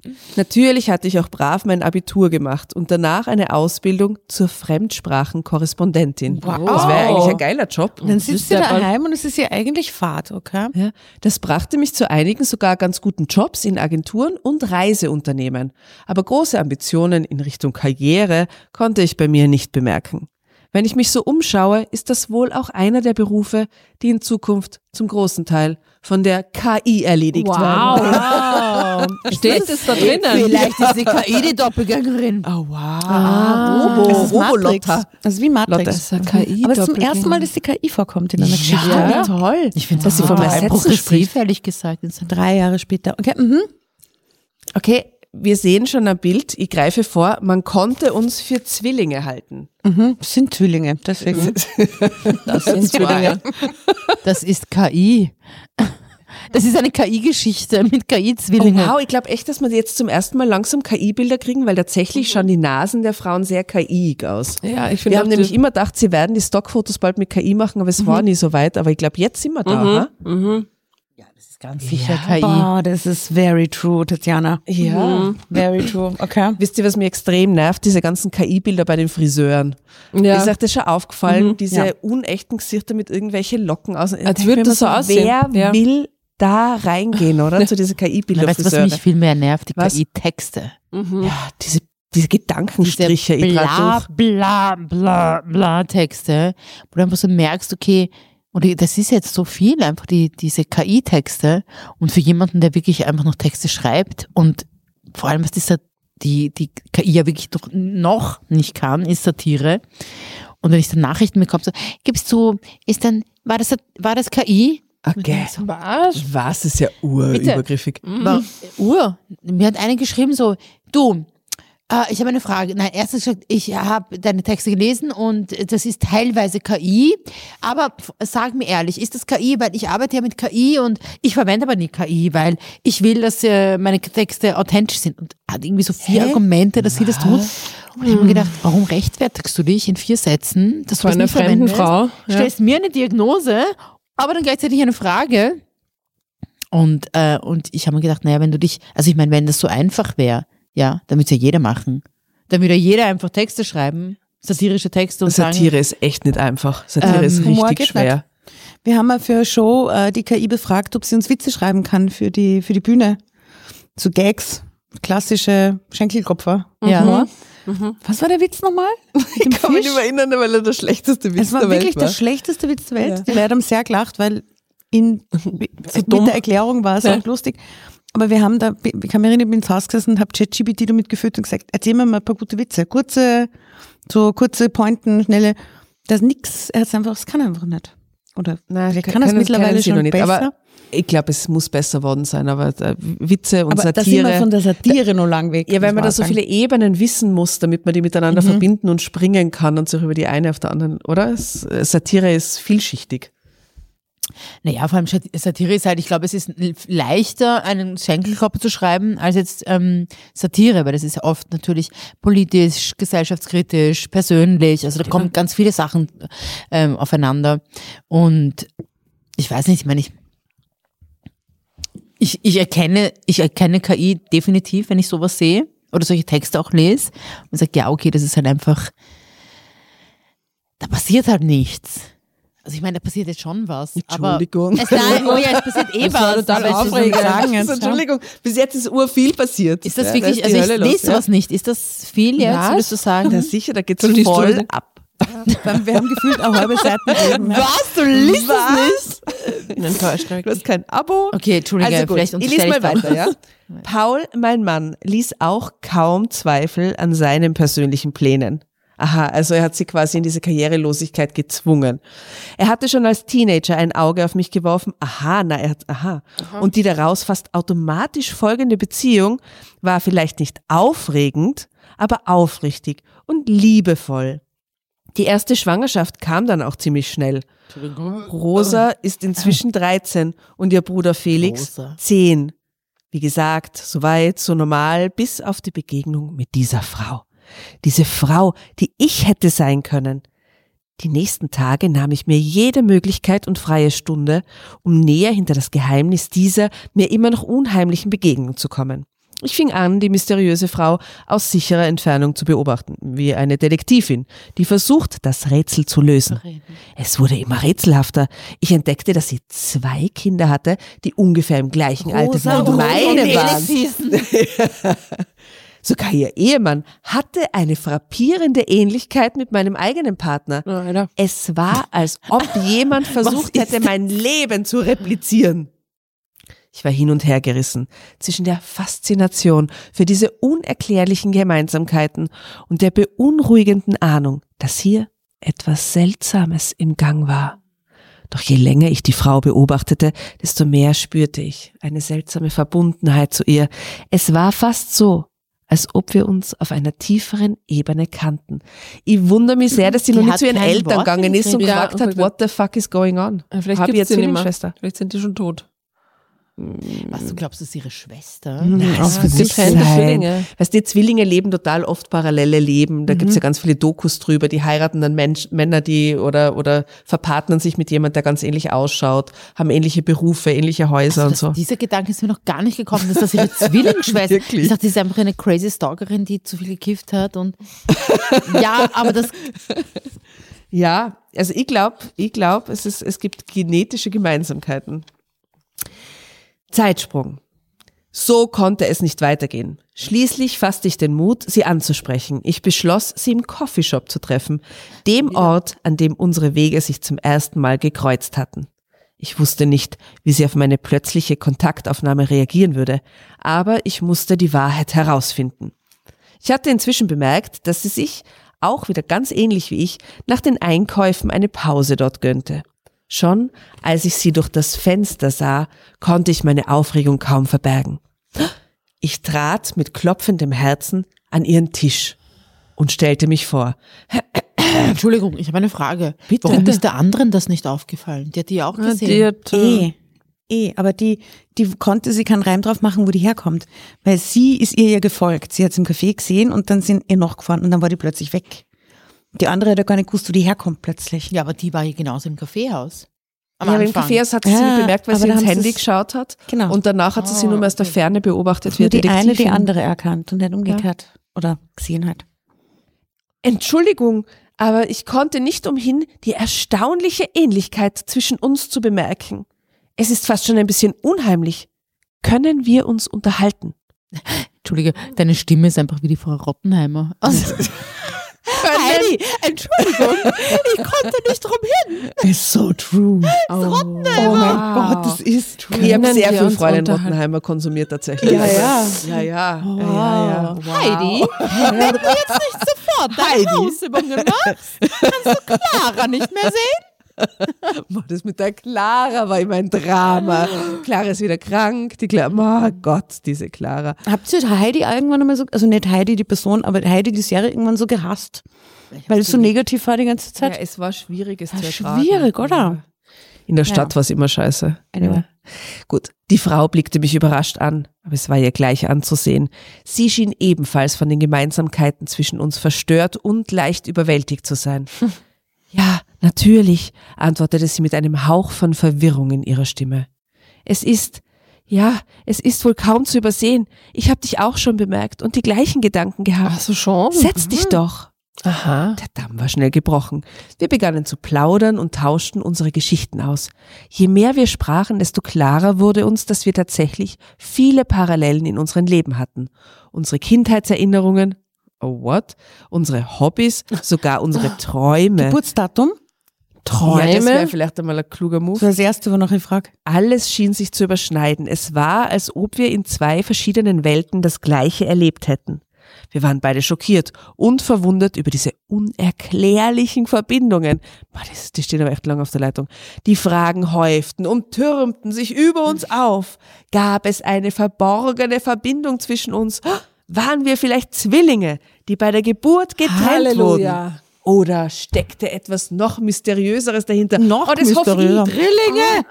Natürlich hatte ich auch brav mein Abitur gemacht und danach eine Ausbildung zur Fremdsprachenkorrespondentin. Wow. Das wäre eigentlich ein geiler Job. Dann sitzt sie daheim und es ist ja eigentlich Fahrt, okay? Ja, das brachte mich zu einigen sogar ganz guten Jobs in Agenturen und Reiseunternehmen. Aber große Ambitionen in Richtung Karriere konnte ich bei mir nicht bemerken. Wenn ich mich so umschaue, ist das wohl auch einer der Berufe, die in Zukunft zum großen Teil von der K I erledigt werden. Wow. Steht es da drinnen? Vielleicht ist die K I die Doppelgängerin. Oh wow. Ah, Robo, das ist Matrix. Robolotta. Das ist wie Matrix. Das ist eine K I Aber es ist zum ersten Mal, dass die K I vorkommt in einer Geschichte. Ja, toll. Ich finde Dass sie vom Ersetzen progressiv, spricht. ehrlich gesagt. Drei Jahre später. Okay, mhm. Okay, wir sehen schon ein Bild. Ich greife vor, man konnte uns für Zwillinge halten. Mhm. Das sind Zwillinge, deswegen. Das sind Zwillinge. Das ist K I. Das ist eine K I-Geschichte mit K Oh, I-Zwillingen. wow, ich glaube echt, dass wir jetzt zum ersten Mal langsam K I-Bilder kriegen, weil tatsächlich schauen die Nasen der Frauen sehr K I-ig aus. Ja, ich Wir finde haben nämlich immer gedacht, sie werden die Stockfotos bald mit K I machen, aber es war nie so weit. Aber ich glaube, jetzt sind wir da. ha? Das ist ganz sicher K I. Boah, das ist very true, Tatjana. Ja. Very true, okay. Wisst ihr, was mir extrem nervt? Diese ganzen K I-Bilder bei den Friseuren. Ja. Ist euch das schon aufgefallen? Diese Ja. unechten Gesichter mit irgendwelchen Locken aus. Als würde das so aussehen. Wer Ja. will da reingehen, oder? Zu diesen K I-Bilder. Weißt du, was mich viel mehr nervt? Die Was? K I-Texte. Ja, diese, diese Gedankenstriche. Diese ich bla, grad durch. bla, bla, bla Texte, wo du einfach so merkst, okay, und das ist jetzt so viel, einfach die, diese K I-Texte, und für jemanden, der wirklich einfach noch Texte schreibt, und vor allem, was die, Sa- die, die K I ja wirklich doch noch nicht kann, ist Satire. Und wenn ich dann Nachrichten bekomme, so, gibst du, ist dann, war das, war das K I? Okay. So, Was? Was ist ja urübergriffig. war, Uhr. Mir hat eine geschrieben so, du, äh, ich habe eine Frage. Nein, erstens gesagt, ich habe deine Texte gelesen und das ist teilweise K I, aber f- sag mir ehrlich, ist das K I, weil ich arbeite ja mit K I und ich verwende aber nie K I, weil ich will, dass äh, meine Texte authentisch sind, und hat irgendwie so vier Hä? Argumente, dass sie das tut. Und ich habe mir gedacht, warum rechtfertigst du dich in vier Sätzen, dass du Von das einer nicht fremden verwendest? Frau, ja. Stellst mir eine Diagnose, aber dann gleichzeitig eine Frage. Und, äh, und ich habe mir gedacht, naja, wenn du dich, also ich meine, wenn das so einfach wäre, ja, dann würde es ja jeder machen. Dann würde ja jeder einfach Texte schreiben, satirische Texte, und Satire ist echt nicht einfach. Satire Ähm, ist Humor richtig geht schwer. Wir haben ja für eine Show äh, die K I befragt, ob sie uns Witze schreiben kann für die, für die Bühne. So Gags, klassische Schenkelklopfer. Ja. Humor. Was war der Witz nochmal? Ich kann mich nicht mehr erinnern, weil er der schlechteste Witz Es war der wirklich Welt war. der schlechteste Witz der Welt. Ja. Die Leute haben sehr gelacht, weil in, mit der Erklärung war es Ja. auch lustig. Aber wir haben da, ich kann mich erinnern, ich bin ins Haus gesessen und habe ChatGPT damit geführt und gesagt, erzähl mir mal ein paar gute Witze. Kurze, so kurze Pointen, schnelle. Das ist nix, er hat's einfach, es kann einfach nicht. Oder Nein, vielleicht kann- kann er es können- mittlerweile können sie schon noch nicht, besser. aber ich glaube, es muss besser worden sein, aber äh, Witze und aber da sind wir Satire. von der Satire noch lang weg. Ja, weil muss man da auch so sagen. viele Ebenen wissen muss, damit man die miteinander verbinden und springen kann und sich über die eine auf der anderen, oder? Es, äh, Satire ist vielschichtig. Naja, vor allem Sat- Satire ist halt, ich glaube, es ist leichter, einen Schenkelklopfer zu schreiben, als jetzt ähm, Satire, weil das ist ja oft natürlich politisch, gesellschaftskritisch, persönlich, also da kommen ganz viele Sachen ähm, aufeinander. Und ich weiß nicht, ich meine, ich, ich, ich erkenne, ich erkenne K I definitiv, wenn ich sowas sehe oder solche Texte auch lese und sage, ja, okay, das ist halt einfach, da passiert halt nichts. Also ich meine, da passiert jetzt schon was. Entschuldigung. Aber es, nein, oh ja, es passiert eh Das war was. total aber es ist- aufregend. sagen jetzt, Entschuldigung, bis jetzt ist urviel passiert. Ist das Ja, wirklich, da also die ich Hölle lese los, sowas nicht. Ist das viel jetzt, Was? würdest du sagen? Ja, sicher, da geht's Du liest voll schon. ab. Wir haben gefühlt eine halbe Seite gegeben. Ja. Was? Du liest Was? Enttäuscht. Du hast kein Abo. Okay, Entschuldige, Also gut, vielleicht ich lese unterstelle mal ich weiter, ja? Paul, mein Mann, ließ auch kaum Zweifel an seinen persönlichen Plänen. Aha, also er hat sie quasi in diese Karrierelosigkeit gezwungen. Er hatte schon als Teenager ein Auge auf mich geworfen. Aha, na, er hat, aha. Und die daraus fast automatisch folgende Beziehung war vielleicht nicht aufregend, aber aufrichtig und liebevoll. Die erste Schwangerschaft kam dann auch ziemlich schnell. Rosa ist inzwischen dreizehn und ihr Bruder Felix Rosa. zehn. Wie gesagt, so weit, so normal, bis auf die Begegnung mit dieser Frau. Diese Frau, die ich hätte sein können. Die nächsten Tage nahm ich mir jede Möglichkeit und freie Stunde, um näher hinter das Geheimnis dieser mir immer noch unheimlichen Begegnung zu kommen. Ich fing an, die mysteriöse Frau aus sicherer Entfernung zu beobachten, wie eine Detektivin, die versucht, das Rätsel zu lösen. Es wurde immer rätselhafter. Ich entdeckte, dass sie zwei Kinder hatte, die ungefähr im gleichen Alter wie meine waren. Sogar ihr Ehemann hatte eine frappierende Ähnlichkeit mit meinem eigenen Partner. Alter. Es war, als ob jemand versucht hätte, mein Leben zu replizieren. Ich war hin und her gerissen zwischen der Faszination für diese unerklärlichen Gemeinsamkeiten und der beunruhigenden Ahnung, dass hier etwas Seltsames im Gang war. Doch je länger ich die Frau beobachtete, desto mehr spürte ich eine seltsame Verbundenheit zu ihr. Es war fast so, als ob wir uns auf einer tieferen Ebene kannten. Ich wundere mich sehr, dass sie Die noch nicht hat zu ihren kein Eltern Wort gegangen ist und Ja, gefragt hat, und what the fuck is going on? Ja, vielleicht Hab ich gibt's jetzt sie nicht mehr. Zwillingsschwester? Vielleicht sind die schon tot. Was, du glaubst, das ist ihre Schwester? Nein, das das wird muss getrennte sein. Zwillinge. Weißt du, die Zwillinge leben total oft parallele Leben. Da gibt's ja ganz viele Dokus drüber. Die heiraten dann Mensch, Männer, die oder oder verpartnern sich mit jemand, der ganz ähnlich ausschaut, haben ähnliche Berufe, ähnliche Häuser Also, und so. Dieser Gedanke ist mir noch gar nicht gekommen, dass das ihre Zwillingsschwester Wirklich? ist. Ich dachte, sie ist einfach eine crazy Stalkerin, die zu viel gekifft hat. Und ja, aber das Ja, also ich glaube, ich glaube, es ist, es gibt genetische Gemeinsamkeiten. Zeitsprung. So konnte es nicht weitergehen. Schließlich fasste ich den Mut, sie anzusprechen. Ich beschloss, sie im Coffeeshop zu treffen, dem Ort, an dem unsere Wege sich zum ersten Mal gekreuzt hatten. Ich wusste nicht, wie sie auf meine plötzliche Kontaktaufnahme reagieren würde, aber ich musste die Wahrheit herausfinden. Ich hatte inzwischen bemerkt, dass sie sich, auch wieder ganz ähnlich wie ich, nach den Einkäufen eine Pause dort gönnte. Schon als ich sie durch das Fenster sah, konnte ich meine Aufregung kaum verbergen. Ich trat mit klopfendem Herzen an ihren Tisch und stellte mich vor. Entschuldigung, ich habe eine Frage. Bitte. Warum ist der anderen das nicht aufgefallen? Die hat die auch Ja, gesehen. die hat, äh, Eh, eh, aber die, die konnte sie keinen Reim drauf machen, wo die herkommt. Weil sie ist ihr ja gefolgt. Sie hat es im Café gesehen und dann sind ihr noch gefahren und dann war die plötzlich weg. Die andere hat ja gar nicht gewusst, wo die herkommt plötzlich. Ja, aber die war hier genauso im Kaffeehaus. Am Ja, aber im Anfang. Kaffeehaus hat sie Ja, nicht bemerkt, weil aber sie da ins haben Handy sie's- geschaut hat. Genau. Und danach hat sie sie nur mal aus der Ferne beobachtet, wie Nur die eine die Detektivin. andere erkannt und nicht umgekehrt. Oder gesehen hat. Entschuldigung, aber ich konnte nicht umhin, die erstaunliche Ähnlichkeit zwischen uns zu bemerken. Es ist fast schon ein bisschen unheimlich. Können wir uns unterhalten? Entschuldige, deine Stimme ist einfach wie die Frau Rottenheimer. Also, Heidi, Entschuldigung, ich konnte nicht drum hin. Ist so true. oh, Oh mein Gott, das ist true. Ich habe Können sehr wir viel uns Fräulein unterhalten? Rottenheimer konsumiert tatsächlich. Ja, ja. Ja, ja. ja, ja, ja. Heidi, wenn du jetzt nicht sofort dein Haus übernimmst, kannst du Clara nicht mehr sehen. Boah, das mit der Clara war immer ein Drama. Clara ist wieder krank. Die Clara, oh Gott, diese Clara. Habt ihr Heidi irgendwann einmal so, also nicht Heidi die Person, aber Heidi die Serie irgendwann so gehasst? Weil es so negativ war die ganze Ja, Zeit? es war schwierig, es War zu ertragen. schwierig, oder? In der Stadt war es immer scheiße. Anyway. Ja. Gut, die Frau blickte mich überrascht an, aber es war ihr gleich anzusehen. Sie schien ebenfalls von den Gemeinsamkeiten zwischen uns verstört und leicht überwältigt zu sein. Ja, natürlich, antwortete sie mit einem Hauch von Verwirrung in ihrer Stimme. Es ist, ja, es ist wohl kaum zu übersehen. Ich habe dich auch schon bemerkt und die gleichen Gedanken gehabt. Ach so, schon? Setz dich doch. Aha. Der Damm war schnell gebrochen. Wir begannen zu plaudern und tauschten unsere Geschichten aus. Je mehr wir sprachen, desto klarer wurde uns, dass wir tatsächlich viele Parallelen in unserem Leben hatten. Unsere Kindheitserinnerungen, oh what? Unsere Hobbys, sogar unsere Träume. Geburtsdatum? Ja, das wäre Träume? vielleicht einmal ein kluger Move. Das war das Erste, wonach ich frage. Alles schien sich zu überschneiden. Es war, als ob wir in zwei verschiedenen Welten das Gleiche erlebt hätten. Wir waren beide schockiert und verwundert über diese unerklärlichen Verbindungen. Boah, das, die stehen aber echt lang auf der Leitung. Die Fragen häuften und türmten sich über uns auf. Gab es eine verborgene Verbindung zwischen uns? Waren wir vielleicht Zwillinge, die bei der Geburt getrennt Halleluja. wurden? Oder steckte etwas noch Mysteriöseres dahinter? Noch oh, das hoffe ich. mysteriöser. Drillinge!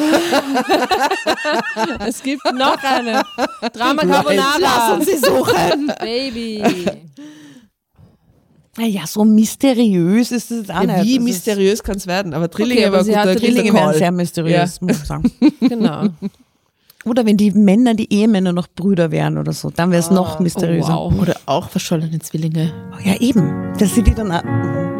Es gibt noch eine. Drama Carbonara. Lass uns sie suchen. Baby. Naja, so mysteriös ist es auch Ja, nicht. wie Das mysteriös kann es werden? Aber Drillinge Okay, aber war sie gut. hatte Drillinge Drillinge wären wären sehr mysteriös, muss ich sagen. Genau. Oder wenn die Männer, die Ehemänner noch Brüder wären oder so, dann wäre es noch mysteriöser. Oh, wow. Oder auch verschollene Zwillinge. Ja, eben. Dass sie die dann auch,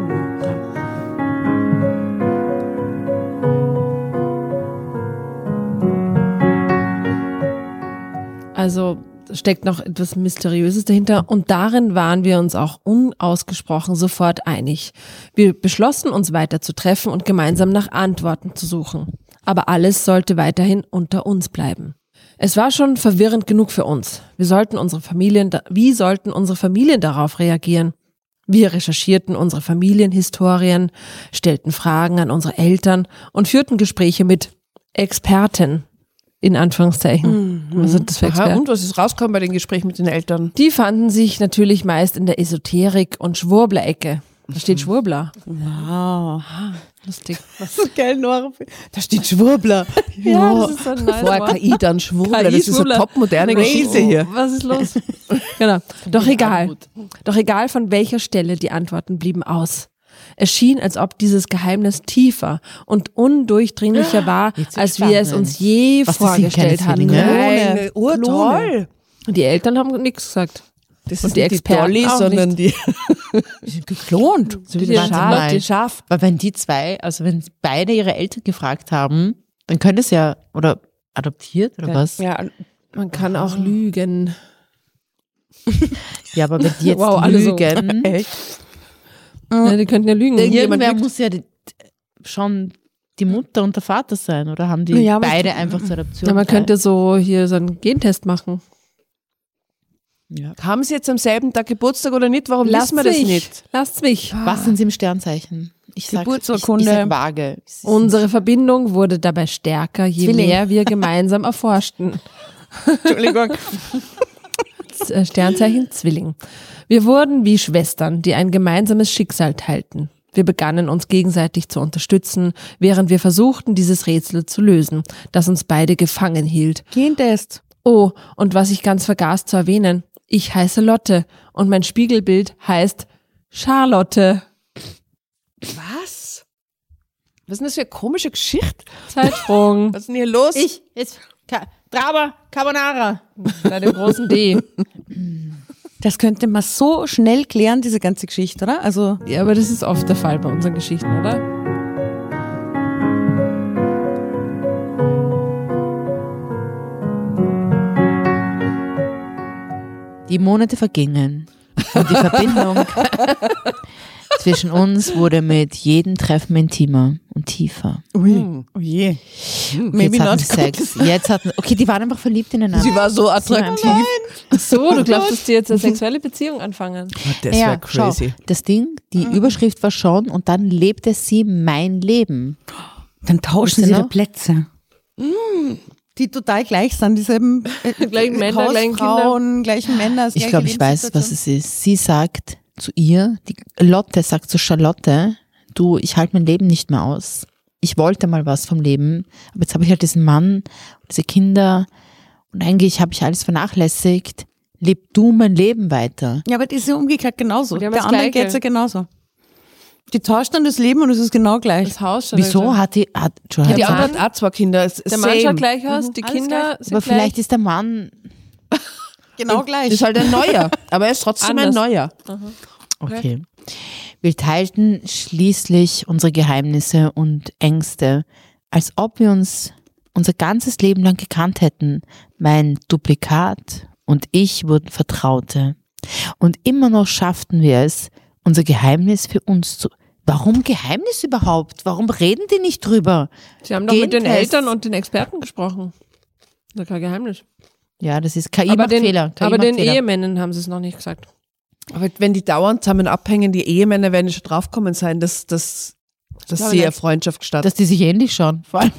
Also steckt noch etwas Mysteriöses dahinter und darin waren wir uns auch unausgesprochen sofort einig. Wir beschlossen, uns weiter zu treffen und gemeinsam nach Antworten zu suchen. Aber alles sollte weiterhin unter uns bleiben. Es war schon verwirrend genug für uns. Wir sollten unsere Familien, wie sollten unsere Familien darauf reagieren? Wir recherchierten unsere Familienhistorien, stellten Fragen an unsere Eltern und führten Gespräche mit Experten. In Anführungszeichen. Mhm. Was sind das für Aha, Experten? und was ist rausgekommen bei den Gesprächen mit den Eltern? Die fanden sich natürlich meist in der Esoterik- und Schwurbler-Ecke. Da steht Schwurbler. wow. Lustig. Das ist geil, Nora. Da steht Schwurbler. Ja, das ist so ein nice Vorher Wort. K I, dann Schwurbler. K I, Das ist eine Schwurbler. topmoderne Geschichte hier. Was ist los? Genau. Doch egal. Doch egal von welcher Stelle, die Antworten blieben aus. Es schien, als ob dieses Geheimnis tiefer und undurchdringlicher war, als wir es uns je Was, das sind vorgestellt keine hatten. Zwillinge? Nein, urtoll. Und die Eltern haben nichts gesagt. Das Und ist die nicht die Experten Dolly, auch sondern nicht. die... Die sind geklont. So wie Die die Warte, Schaf. Lotti, Schaf. Weil wenn die zwei, also wenn beide ihre Eltern gefragt haben, dann könnte es ja, oder adoptiert oder was? Ja, Man kann auch lügen. Ja, aber wenn die jetzt Wow, alle so. lügen, Echt? Ja, die könnten ja lügen. irgendwer lügt. muss ja die, schon die Mutter und der Vater sein, oder haben die Ja, aber beide einfach zur Adoption? Ja, man frei? könnte so hier so einen Gentest machen. Ja. haben sie jetzt am selben Tag Geburtstag oder nicht? Warum Lasst wissen wir das mich. nicht? Lasst mich. Was sind sie im Sternzeichen? Ich sag, ich, Geburtsurkunde. ich sag vage. Unsere Verbindung wurde dabei stärker, je Zwilling. mehr wir gemeinsam erforschten. Entschuldigung. Z- Sternzeichen Zwilling. Wir wurden wie Schwestern, die ein gemeinsames Schicksal teilten. Wir begannen uns gegenseitig zu unterstützen, während wir versuchten, dieses Rätsel zu lösen, das uns beide gefangen hielt. Gentest. Oh, und was ich ganz vergaß zu erwähnen, ich heiße Lotte und mein Spiegelbild heißt Charlotte. Was? Was ist denn das für eine komische Geschichte? Zeitsprung. Was ist denn hier los? Ich, jetzt, Ka Traber, Carbonara. Bei dem großen D. Das könnte man so schnell klären, diese ganze Geschichte, oder? Also, Ja, aber das ist oft der Fall bei unseren Geschichten, oder? Die Monate vergingen und die Verbindung zwischen uns wurde mit jedem Treffen intimer und tiefer. ui, oh je. Maybe Jetzt hatten not. sie Sex. Jetzt hatten, okay, die waren einfach verliebt ineinander. Sie war so attraktiv. Ach so, du glaubst, dass die jetzt eine sexuelle Beziehung anfangen? Das ja, wäre crazy. Schau, das Ding, die Überschrift war schon und dann lebte sie mein Leben. Dann tauschen Wisst sie ihr ihre noch? Plätze. Die total gleich sind, dieselben äh, Gleichen Männer, gleichen Hausfrauen, gleichen Männer. das Ich gleiche glaube, ich weiß, was Lebenssituation. es ist. Sie sagt zu ihr, die Lotte sagt zu Charlotte, du, ich halte mein Leben nicht mehr aus. Ich wollte mal was vom Leben, aber jetzt habe ich halt diesen Mann, diese Kinder und eigentlich habe ich alles vernachlässigt. Leb du mein Leben weiter. Ja, aber das ist ja umgekehrt genauso. Die haben Der das anderen Gleiche. geht's ja genauso. Die tauscht dann das Leben und es ist genau gleich. Das Haus schon. Wieso hat die, hat, Ja, die Entschuldigung, andere hat auch zwei Kinder. Es- Der Mann same. schaut gleich aus, die alles Kinder sind aber gleich. vielleicht ist der Mann, Genau gleich. Ist halt ein neuer, aber er ist trotzdem Anders. ein neuer. okay. Wir teilten schließlich unsere Geheimnisse und Ängste, als ob wir uns unser ganzes Leben lang gekannt hätten. Mein Duplikat und ich wurden Vertraute. Und immer noch schafften wir es, unser Geheimnis für uns zu... Warum Geheimnis überhaupt? Warum reden die nicht drüber? Sie haben doch mit den Gentests. Eltern und den Experten gesprochen. Das ist kein Geheimnis. Ja, das ist K I Aber macht den, Fehler. K I aber macht den Fehler. Ehemännern haben sie es noch nicht gesagt. Aber wenn die dauernd zusammen abhängen, die Ehemänner werden schon draufkommen sein, dass, dass, dass glaube sie nicht. eine Freundschaft statt. Dass die sich ähnlich schauen, vor allem.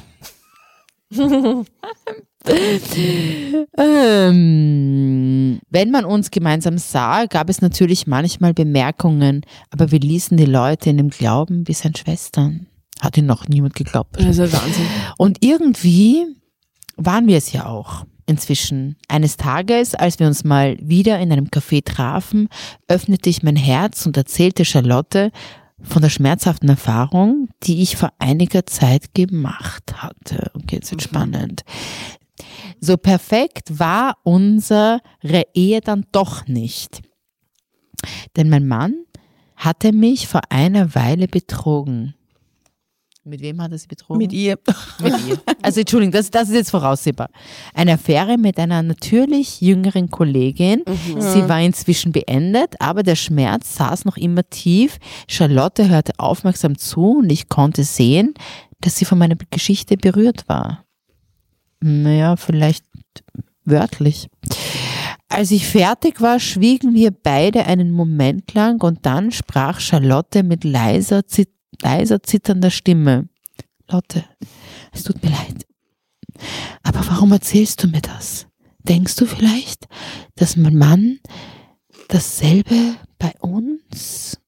ähm, wenn man uns gemeinsam sah, gab es natürlich manchmal Bemerkungen, aber wir ließen die Leute in dem Glauben, wir seien Schwestern. Hat ihnen noch niemand geglaubt. Das ist ja Wahnsinn. Und irgendwie waren wir es ja auch inzwischen. Eines Tages, als wir uns mal wieder in einem Café trafen, öffnete ich mein Herz und erzählte Charlotte von der schmerzhaften Erfahrung, die ich vor einiger Zeit gemacht hatte. Okay, jetzt wird spannend. So perfekt war unsere Ehe dann doch nicht. Denn mein Mann hatte mich vor einer Weile betrogen. Mit wem hat er sie betrogen? Mit ihr. Mit ihr. Also Entschuldigung, das, das ist jetzt voraussehbar. Eine Affäre mit einer natürlich jüngeren Kollegin. Mhm. Sie war inzwischen beendet, aber der Schmerz saß noch immer tief. Charlotte hörte aufmerksam zu und ich konnte sehen, dass sie von meiner Geschichte berührt war. Naja, vielleicht wörtlich. Als ich fertig war, schwiegen wir beide einen Moment lang und dann sprach Charlotte mit leiser, zit- leiser zitternder Stimme. Lotte, es tut mir leid. Aber warum erzählst du mir das? Denkst du vielleicht, dass mein Mann dasselbe bei uns?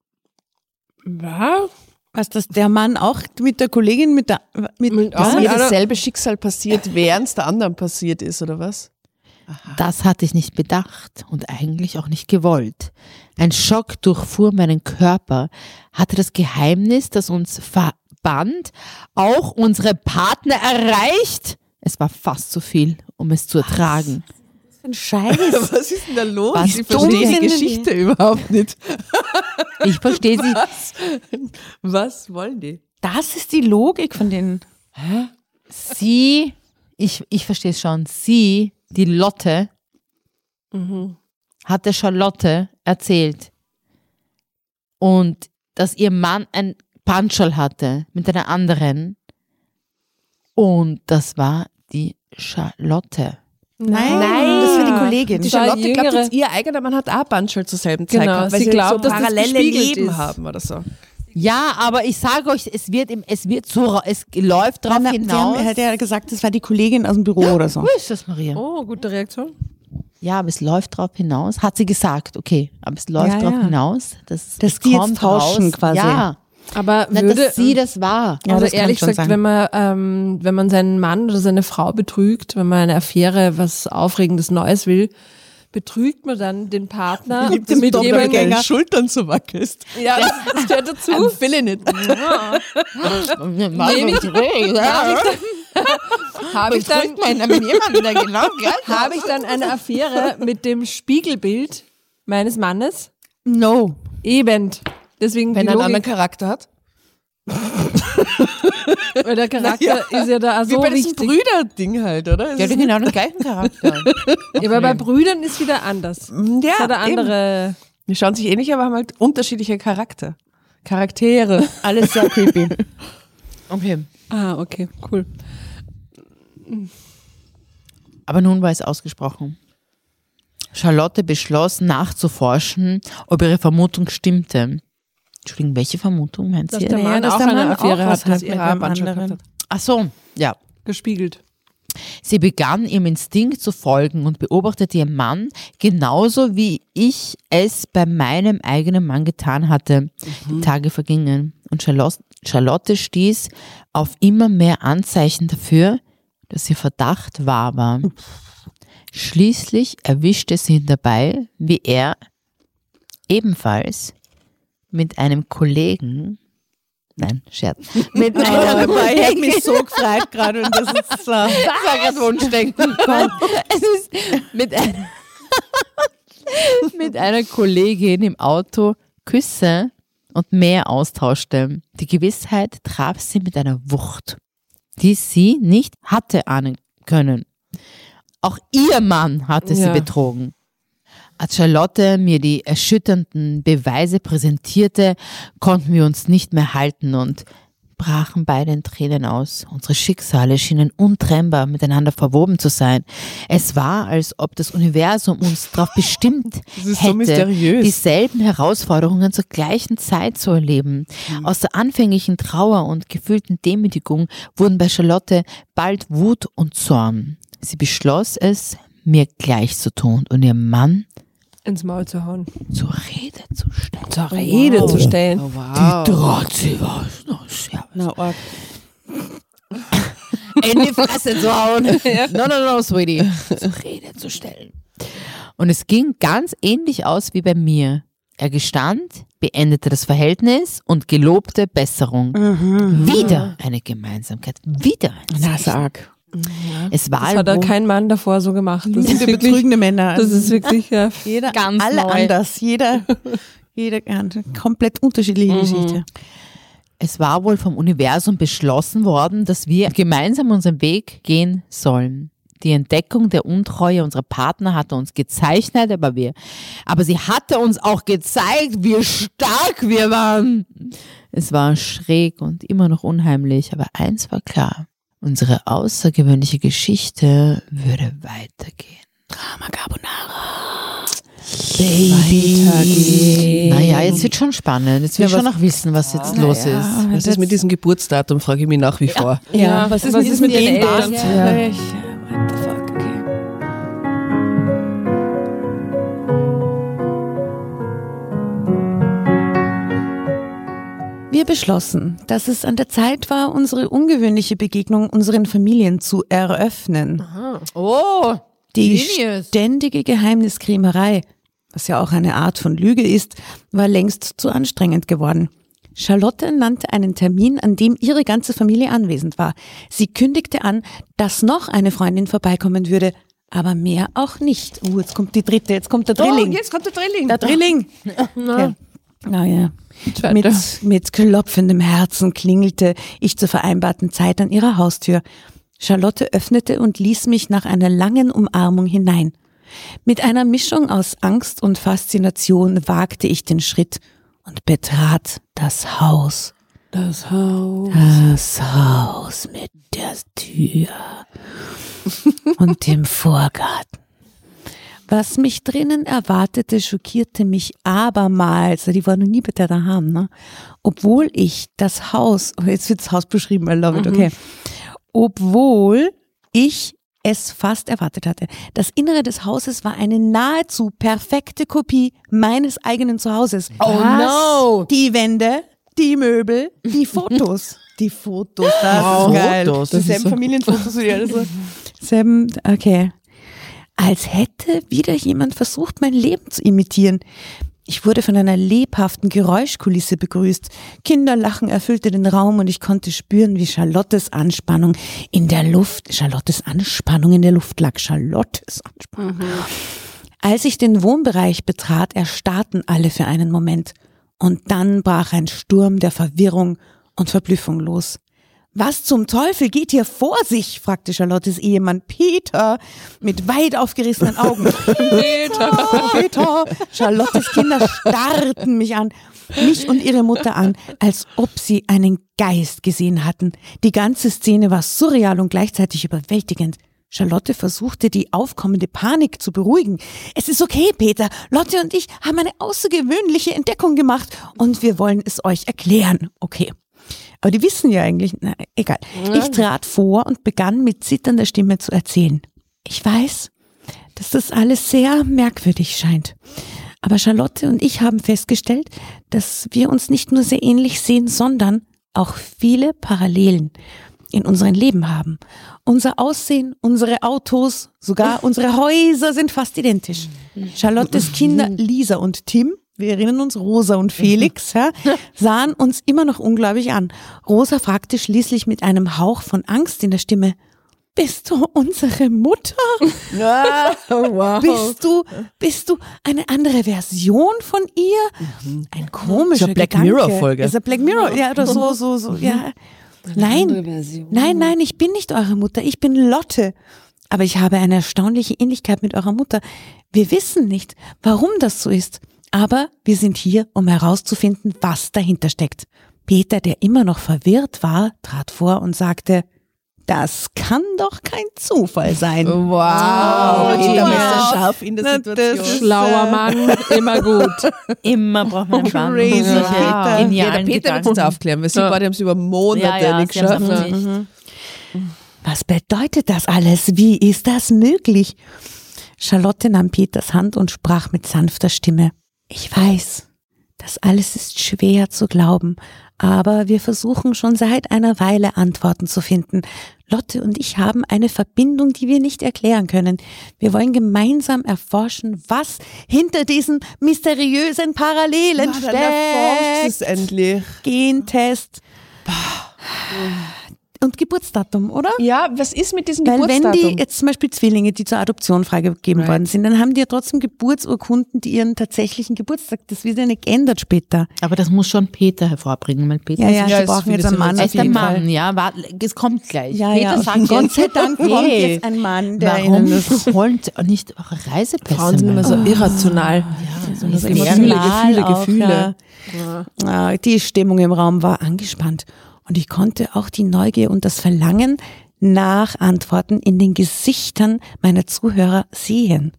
Was? Was, dass der Mann auch mit der Kollegin, mit der, mit, Mit Dass Ah, ihr ja, dasselbe Schicksal passiert, während es der anderen passiert ist, oder was? Das hatte ich nicht bedacht und eigentlich auch nicht gewollt. Ein Schock durchfuhr meinen Körper. Hatte das Geheimnis, das uns verband, auch unsere Partner erreicht? Es war fast zu viel, um es zu ertragen. ein Scheiß. Was ist denn da los? Was ich dumm verstehe die sind Geschichte überhaupt nicht. Ich verstehe sie. Was? Was wollen die? Das ist die Logik von denen. Sie, ich, ich verstehe es schon, sie, die Lotte, Mhm. hat der Charlotte erzählt. Und dass ihr Mann ein Puncherl hatte mit einer anderen. Und das war die Charlotte. Nein, Nein. das war die Kollegin. Die war Charlotte glaubt jüngere. jetzt, ihr eigener Mann hat auch Banschel zur selben Zeit Genau, gehabt, weil sie sie, glaubt, so dass das parallele gespiegelt Leben ist. haben oder so. Ja, aber ich sage euch, es wird, im, es wird so, es läuft drauf Nein, hinaus. er hat ja gesagt, das war die Kollegin aus dem Büro oder so. Wo ist das, Maria? Oh, gute Reaktion. Ja, aber es läuft drauf hinaus, hat sie gesagt, okay, aber es läuft Ja, drauf ja. hinaus, dass, Dass es die jetzt kommt tauschen raus. quasi. Ja, Aber na, würde, dass sie das war. also das kann ehrlich ich schon gesagt, sagen. wenn man, ähm, wenn man seinen Mann oder seine Frau betrügt, wenn man eine Affäre, was Aufregendes Neues will, betrügt man dann den Partner Liebt es mit mit jemandem. deinen Schultern so wackelst. Ja, das, das gehört dazu. I'm feeling it. Nehme ich, habe ich dann, mit jemandem, der genau gleich habe ich dann eine Affäre mit dem Spiegelbild meines Mannes? No. Eben. Deswegen Wenn die er einen anderen Logik, Charakter hat. weil der Charakter ist ja da auch Wie so bei diesem wichtig. Brüder-Ding halt, oder? Es Der hat ist genau den gleichen Charakter. Ja, aber bei Brüdern ist wieder anders. nicht- Das hat ja, eine eben. andere. Die schauen sich ähnlich, aber haben halt unterschiedliche Charakter. Charaktere. Alles sehr creepy. Okay. Ah, okay, cool. Aber nun war es ausgesprochen. Charlotte beschloss, nachzuforschen, ob ihre Vermutung stimmte. Entschuldigung, welche Vermutung meint Dass sie? der Mann dass auch der eine Mann Affäre auch was hat, hat mit mit einem einem anderen. anderen. Ach so, ja. gespiegelt. Sie begann ihrem Instinkt zu folgen und beobachtete ihren Mann genauso, wie ich es bei meinem eigenen Mann getan hatte. Die Tage vergingen und Charlotte, Charlotte stieß auf immer mehr Anzeichen dafür, dass ihr Verdacht wahr war. Schließlich erwischte sie ihn dabei, wie er ebenfalls mit einem Kollegen, nein, Scherz, mit einem Ich habe Kollegen, mich so gefreut gerade und das ist so. das war gerade Wunschdenken. Es ist mit, ein, mit einer Kollegin im Auto Küsse und mehr austauschte. Die Gewissheit traf sie mit einer Wucht, die sie nicht hatte ahnen können. Auch ihr Mann hatte sie Ja. betrogen. Als Charlotte mir die erschütternden Beweise präsentierte, konnten wir uns nicht mehr halten und brachen beide in Tränen aus. Unsere Schicksale schienen untrennbar miteinander verwoben zu sein. Es war, als ob das Universum uns darauf bestimmt Das ist so hätte, mysteriös. dieselben Herausforderungen zur gleichen Zeit zu erleben. Aus der anfänglichen Trauer und gefühlten Demütigung wurden bei Charlotte bald Wut und Zorn. Sie beschloss es, mir gleich zu tun und ihrem Mann Ins Maul zu hauen. zur Rede zu stellen. Zur Rede zu stellen. Oh, wow. Trotzi was noch ja. Na, arg. In die Fresse zu hauen. No, no, no, sweetie. Zur Rede zu stellen. Und es ging ganz ähnlich aus wie bei mir. Er gestand, beendete das Verhältnis und gelobte Besserung. Wieder eine Gemeinsamkeit. Wieder eine Na, so arg. Es war Das hat auch wo- kein Mann davor so gemacht. Das ist Liebe wirklich, betrügende Männer. das ist wirklich, ja. jeder, ganz alle neu. anders. Jeder, jeder ja, eine komplett unterschiedliche Mhm. Geschichte. Es war wohl vom Universum beschlossen worden, dass wir gemeinsam unseren Weg gehen sollen. Die Entdeckung der Untreue unserer Partner hatte uns gezeichnet, aber wir, aber sie hatte uns auch gezeigt, wie stark wir waren. Es war schräg und immer noch unheimlich, aber eins war klar. Unsere außergewöhnliche Geschichte würde weitergehen. Drama Carbonara. Baby. Naja, jetzt wird schon spannend. Jetzt will ich Ja, schon was- noch wissen, was jetzt los ist. Was ist mit diesem Geburtsdatum, frage ich mich nach wie vor. Ja, was ist, was ist mit den Eltern? Ja. Ich, what the fuck, okay. Wir beschlossen, dass es an der Zeit war, unsere ungewöhnliche Begegnung unseren Familien zu eröffnen. Oh, Die Genius. ständige Geheimniskrämerei, was ja auch eine Art von Lüge ist, war längst zu anstrengend geworden. Charlotte nannte einen Termin, an dem ihre ganze Familie anwesend war. Sie kündigte an, dass noch eine Freundin vorbeikommen würde, aber mehr auch nicht. Uh, jetzt kommt die dritte, jetzt kommt der Drilling. Oh, jetzt kommt der Drilling. Der Drilling. Okay. Naja, Zweite. mit, mit klopfendem Herzen klingelte ich zur vereinbarten Zeit an ihrer Haustür. Charlotte öffnete und ließ mich nach einer langen Umarmung hinein. Mit einer Mischung aus Angst und Faszination wagte ich den Schritt und betrat das Haus. Das Haus. Das Haus mit der Tür und dem Vorgarten. Was mich drinnen erwartete, schockierte mich abermals. Die war noch nie bei der daheim, ne? Obwohl ich das Haus, oh, jetzt wird das Haus beschrieben, I love it, okay. Obwohl ich es fast erwartet hatte. Das Innere des Hauses war eine nahezu perfekte Kopie meines eigenen Zuhauses. Oh no. Die Wände, die Möbel, die Fotos. Die Fotos, das Wow. ist geil. Fotos, das ist Dieselben so- Familienfotos wie alle so. Selben, okay. Als hätte wieder jemand versucht, mein Leben zu imitieren. Ich wurde von einer lebhaften Geräuschkulisse begrüßt. Kinderlachen erfüllte den Raum und ich konnte spüren, wie Charlottes Anspannung in der Luft, Charlottes Anspannung in der Luft lag. Charlottes Anspannung. Als ich den Wohnbereich betrat, erstarrten alle für einen Moment. Und dann brach ein Sturm der Verwirrung und Verblüffung los. Was zum Teufel geht hier vor sich? Fragte Charlottes Ehemann Peter mit weit aufgerissenen Augen. Peter, Peter. Charlottes Kinder starrten mich an, mich und ihre Mutter an, als ob sie einen Geist gesehen hatten. Die ganze Szene war surreal und gleichzeitig überwältigend. Charlotte versuchte, die aufkommende Panik zu beruhigen. Es ist okay, Peter. Lotte und ich haben eine außergewöhnliche Entdeckung gemacht und wir wollen es euch erklären. Okay. Aber die wissen ja eigentlich, na, egal. Ich trat vor und begann mit zitternder Stimme zu erzählen. Ich weiß, dass das alles sehr merkwürdig scheint. Aber Charlotte und ich haben festgestellt, dass wir uns nicht nur sehr ähnlich sehen, sondern auch viele Parallelen in unserem Leben haben. Unser Aussehen, unsere Autos, sogar unsere Häuser sind fast identisch. Charlottes Kinder Lisa und Tim, wir erinnern uns, Rosa und Felix, ja, sahen uns immer noch ungläubig an. Rosa fragte schließlich mit einem Hauch von Angst in der Stimme, bist du unsere Mutter? Wow. Bist du, bist du eine andere Version von ihr? Ein komischer Ist eine Black Gedanke. Mirror-Folge. Ist eine Black Mirror, ja, oder so, so, so, ja. Nein, nein, nein, ich bin nicht eure Mutter, ich bin Lotte. Aber ich habe eine erstaunliche Ähnlichkeit mit eurer Mutter. Wir wissen nicht, warum das so ist. Aber wir sind hier, um herauszufinden, was dahinter steckt. Peter, der immer noch verwirrt war, trat vor und sagte, das kann doch kein Zufall sein. Wow. Oh, Peter wow. ist scharf in der Na, Situation. das ist, Schlauer Mann, immer gut. Immer braucht man einen Plan. Crazy Solche Peter. Ja, der genialen Peter wird Gedanken. uns aufklären, weil sie Ja. beide haben es über Monate Ja, ja, nicht sie haben's geschafft. einfach nicht. Was bedeutet das alles? Wie ist das möglich? Charlotte nahm Peters Hand und sprach mit sanfter Stimme. Ich weiß, das alles ist schwer zu glauben, aber wir versuchen schon seit einer Weile Antworten zu finden. Lotte und ich haben eine Verbindung, die wir nicht erklären können. Wir wollen gemeinsam erforschen, was hinter diesen mysteriösen Parallelen Na, dann erforscht es steckt. endlich. Gentest. und Geburtsdatum, oder? Ja, was ist mit diesem Weil wenn Geburtsdatum? die jetzt zum Beispiel Zwillinge, die zur Adoption freigegeben Right. worden sind, dann haben die ja trotzdem Geburtsurkunden, die ihren tatsächlichen Geburtstag, das wird ja nicht geändert später. Aber das muss schon Peter hervorbringen, weil Peter Ja, ja, ist Ja, sie es brauchen viele jetzt einen sind Mann er auf ist der jeden Mann, Fall. ja, warte, es kommt gleich. Ja, Peter ja, sagt Gott jetzt, sei Dank kommt hey, jetzt ein Mann, der warum ihnen das wollen sie nicht eure Reisepässe Frauen sind immer so mehr? irrational. so das eine Gefühle, emotional Gefühle, auch, Gefühle. ja. Ja, die Stimmung im Raum war angespannt und ich konnte auch die Neugier und das Verlangen nach Antworten in den Gesichtern meiner Zuhörer sehen.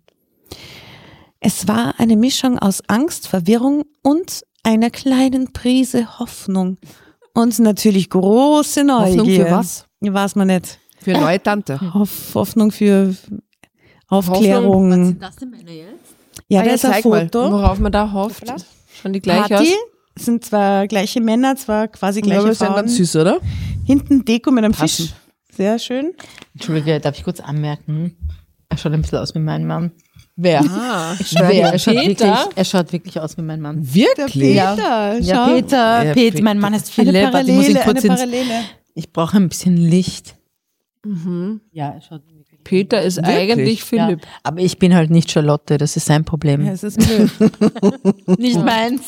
Es war eine Mischung aus Angst, Verwirrung und einer kleinen Prise Hoffnung und natürlich große Neugier. Hoffnung für was? Weiß man nicht. Für eine neue Tante. Hoff, Hoffnung für Aufklärung. Was sind das denn Männer jetzt? Ja, Ah, da ja, ist ein zeig mal. Foto. Worauf man da hofft. Schon die gleiche Party. aus. Es sind zwar gleiche Männer, zwar quasi Ja, gleiche aber ist ja Frauen. ganz süß, oder? Hinten Deko mit einem Passen. Fisch. Sehr schön. Entschuldige, darf ich kurz anmerken? Er schaut ein bisschen aus wie mein Mann. Wer? Ah, Ich schwöre, Wer? er schaut, wirklich, Peter? er schaut wirklich aus wie mein Mann. Wirklich? Ja. Peter, Ja, schau. Peter, Ja, Peter, Pe- mein Mann ist Eine Philipp. Warte, ich muss ihn Parallele, kurz eine ins, Parallele. ich brauche ein bisschen Licht. Mhm. Ja, er schaut wirklich. Peter ist Wirklich? eigentlich Philipp. Ja, aber ich bin halt nicht Charlotte, das ist sein Problem. Ja, es ist blöd. Nicht meins.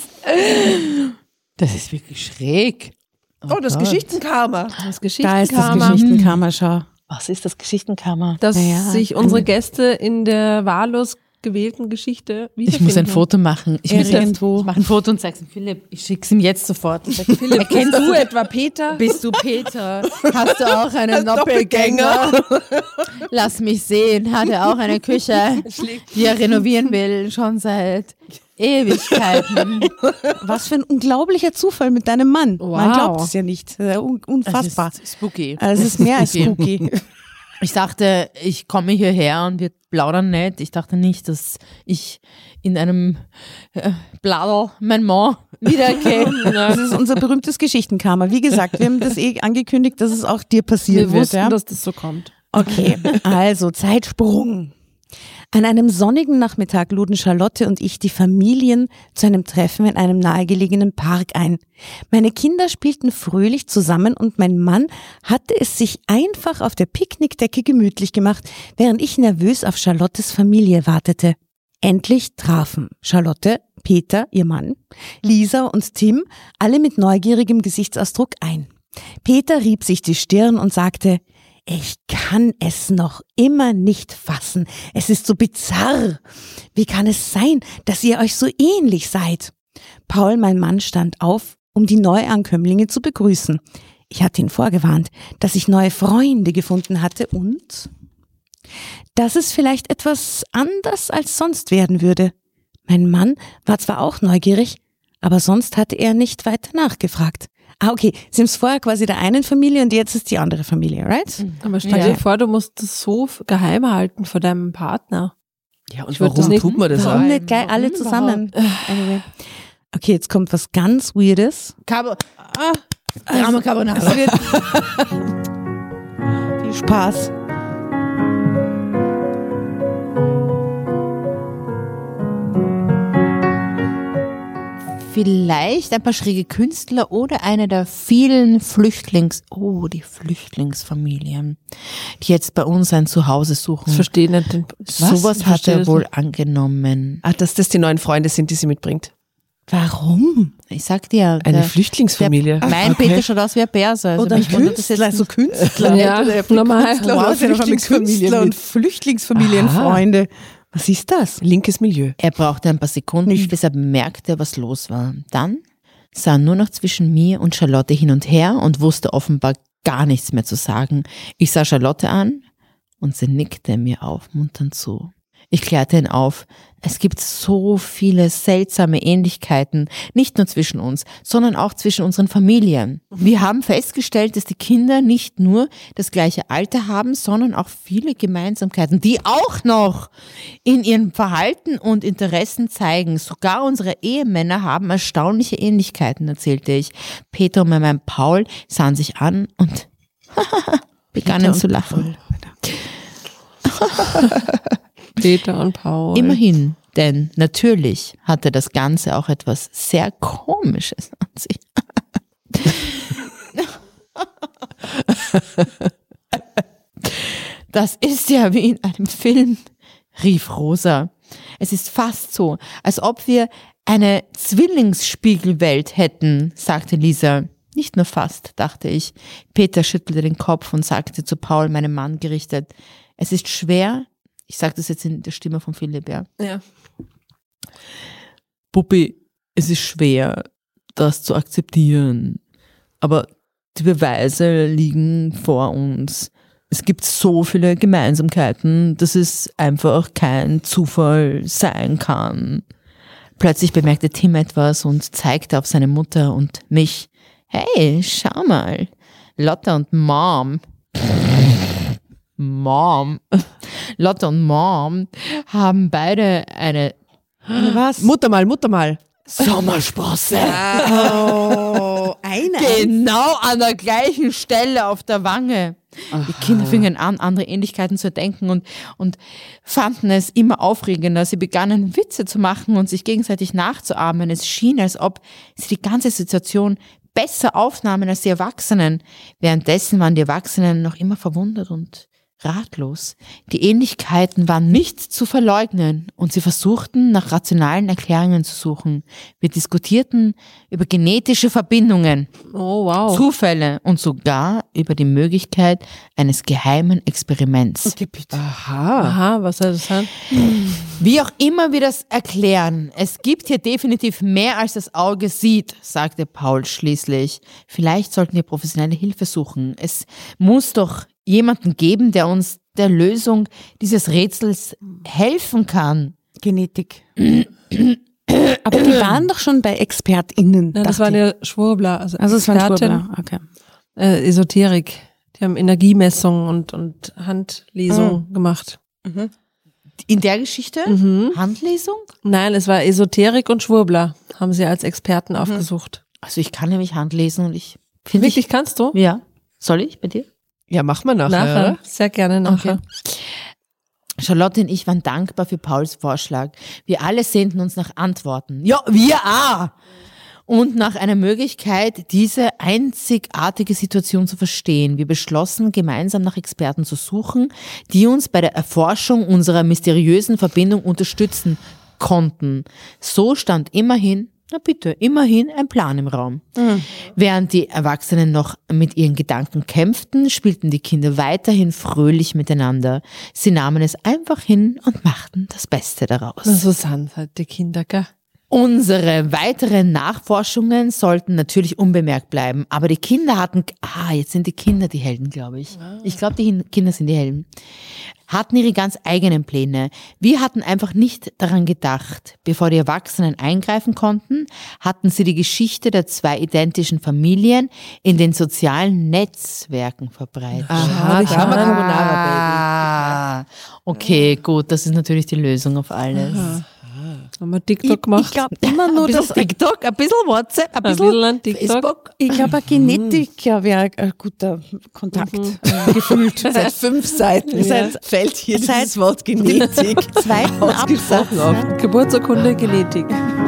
Das ist wirklich schräg. Oh, das Gott. Geschichtenkarma. Das Da ist das Geschichtskarma. Geschichtenkarma, schau. Was ist das Geschichtenkammer? Dass Ja, sich unsere Gäste in der wahllos gewählten Geschichte Ich muss ein wiederfinden. Foto machen. Ich, muss Irgendwo. ich mache ein Foto und sag's ihm, Philipp. Ich schick's ihm jetzt sofort. Ich sag, Philipp, Erkennst du etwa Peter? bist du Peter? Hast du auch einen Doppelgänger? Lass mich sehen. Hat er auch eine Küche, die er renovieren will, schon seit Ewigkeiten. Was für ein unglaublicher Zufall mit deinem Mann. Man Wow. glaubt es ja nicht. Das ist ja un- unfassbar. Es ist spooky. Also es ist mehr als spooky. spooky. Ich dachte, ich komme hierher und wir plaudern nicht. Ich dachte nicht, dass ich in einem äh, Bladel mein Mann wiedererkenne. Das ist unser berühmtes Geschichtenkarma. Wie gesagt, wir haben das eh angekündigt, dass es auch dir passieren Wir wird. wussten, Ja? dass das so kommt. Okay, also Zeitsprung. An einem sonnigen Nachmittag luden Charlotte und ich die Familien zu einem Treffen in einem nahegelegenen Park ein. Meine Kinder spielten fröhlich zusammen und mein Mann hatte es sich einfach auf der Picknickdecke gemütlich gemacht, während ich nervös auf Charlottes Familie wartete. Endlich trafen Charlotte, Peter, ihr Mann, Lisa und Tim alle mit neugierigem Gesichtsausdruck ein. Peter rieb sich die Stirn und sagte: Ich kann es noch immer nicht fassen. Es ist so bizarr. Wie kann es sein, dass ihr euch so ähnlich seid? Paul, mein Mann, stand auf, um die Neuankömmlinge zu begrüßen. Ich hatte ihn vorgewarnt, dass ich neue Freunde gefunden hatte und dass es vielleicht etwas anders als sonst werden würde. Mein Mann war zwar auch neugierig, aber sonst hatte er nicht weiter nachgefragt. Ah, okay. Sie haben es vorher quasi der einen Familie und jetzt ist die andere Familie, right? Aber stell Ja. dir vor, du musst das so f- geheim halten vor deinem Partner. Ja, und Ich würd warum das nicht- tut man das Warum auch? nicht gleich alle zusammen? Anyway. Okay, jetzt kommt was ganz Weirdes. Cabo ah, Drama Carbonara. Es wird viel Spaß. Vielleicht ein paar schräge Künstler oder eine der vielen Flüchtlings... Oh, die Flüchtlingsfamilien, die jetzt bei uns ein Zuhause Das suchen. verstehe ich nicht. Den, Sowas Ich hat verstehe er das wohl nicht. angenommen. Ah, dass das die neuen Freunde sind, die sie mitbringt. Warum? Ich sag dir, Eine der, Flüchtlingsfamilie. der, mein Okay. Peter schaut aus wie ein Perser. Also Oder mich wundert das Künstler, jetzt so Künstler. Ja, normal. Künstler oder Wow, sie haben schon mit Flüchtlingskünstler Familien und mit. Flüchtlingsfamilienfreunde. Was ist das? Linkes Milieu. Er brauchte ein paar Sekunden, bis er bemerkte, was los war. Dann sah er nur noch zwischen mir und Charlotte hin und her und wusste offenbar gar nichts mehr zu sagen. Ich sah Charlotte an und sie nickte mir aufmunternd zu. Ich klärte ihn auf. Es gibt so viele seltsame Ähnlichkeiten, nicht nur zwischen uns, sondern auch zwischen unseren Familien. Wir haben festgestellt, dass die Kinder nicht nur das gleiche Alter haben, sondern auch viele Gemeinsamkeiten, die auch noch in ihrem Verhalten und Interessen zeigen. Sogar unsere Ehemänner haben erstaunliche Ähnlichkeiten, erzählte ich. Peter und mein Mann Paul sahen sich an und begannen zu lachen. Peter und Paul. Immerhin, denn natürlich hatte das Ganze auch etwas sehr Komisches an sich. Das ist ja wie in einem Film, rief Rosa. Es ist fast so, als ob wir eine Zwillingsspiegelwelt hätten, sagte Lisa. Nicht nur fast, dachte ich. Peter schüttelte den Kopf und sagte zu Paul, meinem Mann gerichtet, es ist schwer, ich sage das jetzt in der Stimme von Philipp, ja. Ja. Puppi, es ist schwer, das zu akzeptieren, aber die Beweise liegen vor uns. Es gibt so viele Gemeinsamkeiten, dass es einfach kein Zufall sein kann. Plötzlich bemerkte Tim etwas und zeigte auf seine Mutter und mich. Hey, schau mal, Lotte und Mom. Mom. Lotte und Mom haben beide eine Was? Mutter mal, Mutter mal. Sommersprosse. Oh, eine. Genau an der gleichen Stelle auf der Wange. Die Kinder fingen an, andere Ähnlichkeiten zu denken und, und fanden es immer aufregender. Sie begannen Witze zu machen und sich gegenseitig nachzuahmen. Es schien, als ob sie die ganze Situation besser aufnahmen als die Erwachsenen. Währenddessen waren die Erwachsenen noch immer verwundert und ratlos. Die Ähnlichkeiten waren nicht zu verleugnen und sie versuchten, nach rationalen Erklärungen zu suchen. Wir diskutierten über genetische Verbindungen, Oh, wow. Zufälle und sogar über die Möglichkeit eines geheimen Experiments. Okay, bitte. Aha. Aha, was soll das sein? Wie auch immer wir das erklären, es gibt hier definitiv mehr als das Auge sieht, sagte Paul schließlich. Vielleicht sollten wir professionelle Hilfe suchen. Es muss doch jemanden geben, der uns der Lösung dieses Rätsels helfen kann. Genetik. Aber die waren doch schon bei ExpertInnen. Nein, das dachte waren ich. ja Schwurbler, also, Also es waren Expertin, Schwurbler, okay. äh, Esoterik. Die haben Energiemessung und, und Handlesung gemacht. In der Geschichte? Mhm. Handlesung? Nein, es war Esoterik und Schwurbler, haben sie als Experten aufgesucht. Also ich kann nämlich handlesen und ich finde Wirklich, kannst du? ich, ja. Soll ich bei dir? Ja, mach mal nachher. Nachher, Oder? sehr gerne nachher. Charlotte und ich waren dankbar für Pauls Vorschlag. Wir alle sehnten uns nach Antworten. Ja, wir auch! Und nach einer Möglichkeit, diese einzigartige Situation zu verstehen. Wir beschlossen, gemeinsam nach Experten zu suchen, die uns bei der Erforschung unserer mysteriösen Verbindung unterstützen konnten. So stand immerhin, na bitte, immerhin ein Plan im Raum. Mhm. Während die Erwachsenen noch mit ihren Gedanken kämpften, spielten die Kinder weiterhin fröhlich miteinander. Sie nahmen es einfach hin und machten das Beste daraus. So sind halt die Kinder, gell? Unsere weiteren Nachforschungen sollten natürlich unbemerkt bleiben, aber die Kinder hatten, ah, jetzt sind die Kinder die Helden, glaube ich. Ich glaube, die Kinder sind die Helden. Hatten ihre ganz eigenen Pläne. Wir hatten einfach nicht daran gedacht. Bevor die Erwachsenen eingreifen konnten, hatten sie die Geschichte der zwei identischen Familien in den sozialen Netzwerken verbreitet. Aha, Drama Carbonara, Ah, okay, gut, das ist natürlich die Lösung auf alles. Aha. Haben wir TikTok Ich, gemacht? ich glaube immer nur, Ein bisschen dass TikTok, ein bisschen WhatsApp, ein Ein bisschen bisschen an TikTok. Facebook. ich glaube, ein Genetiker wäre ein guter Kontakt. Äh, gefühlt. Seit fünf Seiten Ja. fällt hier Seit- dieses Wort Genetik Zweiten ausgesprochen Absatz. auf. Geburtsurkunde, Genetik.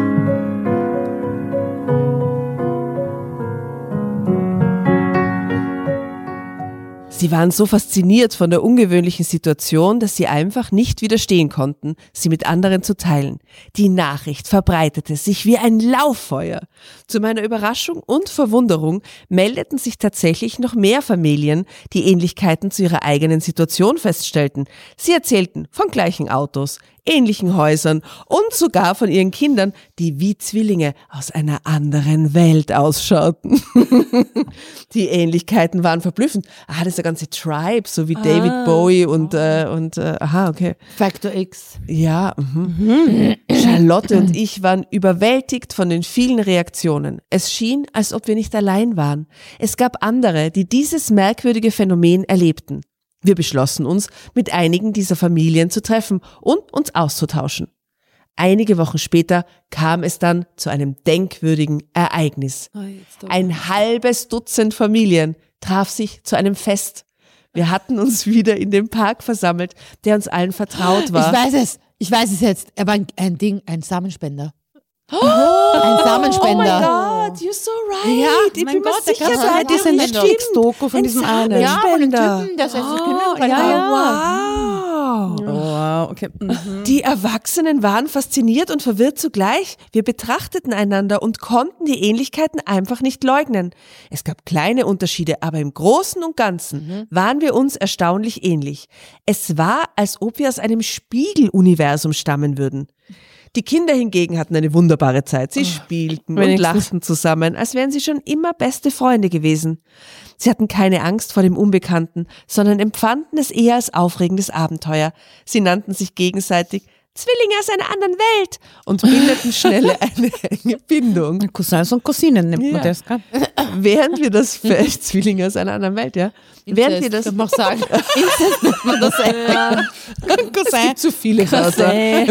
Sie waren so fasziniert von der ungewöhnlichen Situation, dass sie einfach nicht widerstehen konnten, sie mit anderen zu teilen. Die Nachricht verbreitete sich wie ein Lauffeuer. Zu meiner Überraschung und Verwunderung meldeten sich tatsächlich noch mehr Familien, die Ähnlichkeiten zu ihrer eigenen Situation feststellten. Sie erzählten von gleichen Autos, ähnlichen Häusern und sogar von ihren Kindern, die wie Zwillinge aus einer anderen Welt ausschauten. Die Ähnlichkeiten waren verblüffend. Ah, das ist der ganze Tribe, so wie David Bowie und, äh, und äh, aha, okay. Factor X. Ja, mhm. Charlotte und ich waren überwältigt von den vielen Reaktionen. Es schien, als ob wir nicht allein waren. Es gab andere, die dieses merkwürdige Phänomen erlebten. Wir beschlossen uns, mit einigen dieser Familien zu treffen und uns auszutauschen. Einige Wochen später kam es dann zu einem denkwürdigen Ereignis. Ein halbes Dutzend Familien traf sich zu einem Fest. Wir hatten uns wieder in dem Park versammelt, der uns allen vertraut war. Ich weiß es, ich weiß es jetzt. Er war ein, ein Ding, ein Samenspender. Ein Samenspender. Oh God, you're so right. Ja, ich mein bin mir Gott, da sicher, gab's da ja hat diese die Netflix-Doku von diesem einen. Ja, von dem Spender. Typen, der sich Oh, genügt ja, hat. ja. Wow. Wow, okay. Mhm. Die Erwachsenen waren fasziniert und verwirrt zugleich. Wir betrachteten einander und konnten die Ähnlichkeiten einfach nicht leugnen. Es gab kleine Unterschiede, aber im Großen und Ganzen mhm. waren wir uns erstaunlich ähnlich. Es war, als ob wir aus einem Spiegeluniversum stammen würden. Die Kinder hingegen hatten eine wunderbare Zeit. Sie spielten und lachten zusammen, als wären sie schon immer beste Freunde gewesen. Sie hatten keine Angst vor dem Unbekannten, sondern empfanden es eher als aufregendes Abenteuer. Sie nannten sich gegenseitig Zwillinge aus einer anderen Welt und bildeten schnell eine enge Bindung. Cousins und Cousinen nimmt Ja. man das, gell? Während wir das Fest, Zwillinge aus einer anderen Welt, ja. Während wir das, kann man auch sagen. Inzest nennt man das. Ja. Cousin. Zu viele Wörter.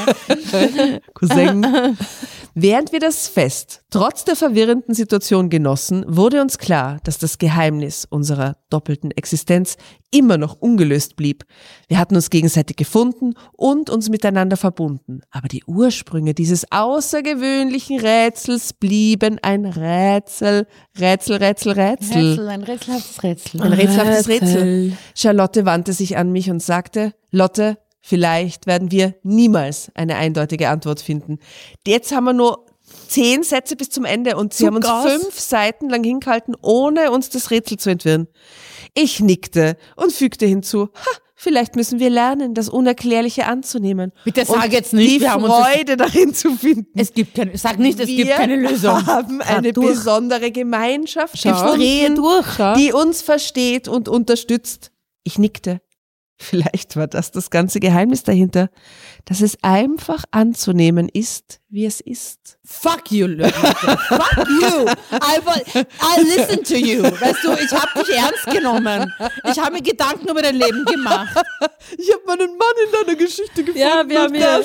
Cousin. Cousin. Während wir das Fest trotz der verwirrenden Situation genossen, wurde uns klar, dass das Geheimnis unserer doppelten Existenz immer noch ungelöst blieb. Wir hatten uns gegenseitig gefunden und uns miteinander verbunden. Aber die Ursprünge dieses außergewöhnlichen Rätsels blieben ein Rätsel. Rätsel, Rätsel, Rätsel. Rätsel, ein rätselhaftes Rätsel. Ein rätselhaftes Rätsel. Charlotte wandte sich an mich und sagte, Lotte, vielleicht werden wir niemals eine eindeutige Antwort finden. Jetzt haben wir nur zehn Sätze bis zum Ende und sie So haben uns krass. fünf Seiten lang hingehalten, ohne uns das Rätsel zu entwirren. Ich nickte und fügte hinzu, ha, vielleicht müssen wir lernen, das Unerklärliche anzunehmen. Bitte sag und jetzt nicht, die wir haben uns das- Freude darin zu finden. Es gibt keine, sag nicht, es wir gibt keine Lösung. haben eine durch. besondere Gemeinschaft Drehe gefunden, durch. die uns versteht und unterstützt. Ich nickte. Vielleicht war das das ganze Geheimnis dahinter, dass es einfach anzunehmen ist, wie es ist. Fuck you, Leute. Fuck you. I, will, I listen to you. Weißt du, ich habe dich ernst genommen. Ich habe mir Gedanken über dein Leben gemacht. Ich habe meinen Mann in deiner Geschichte gefunden. Ja, wir haben hier.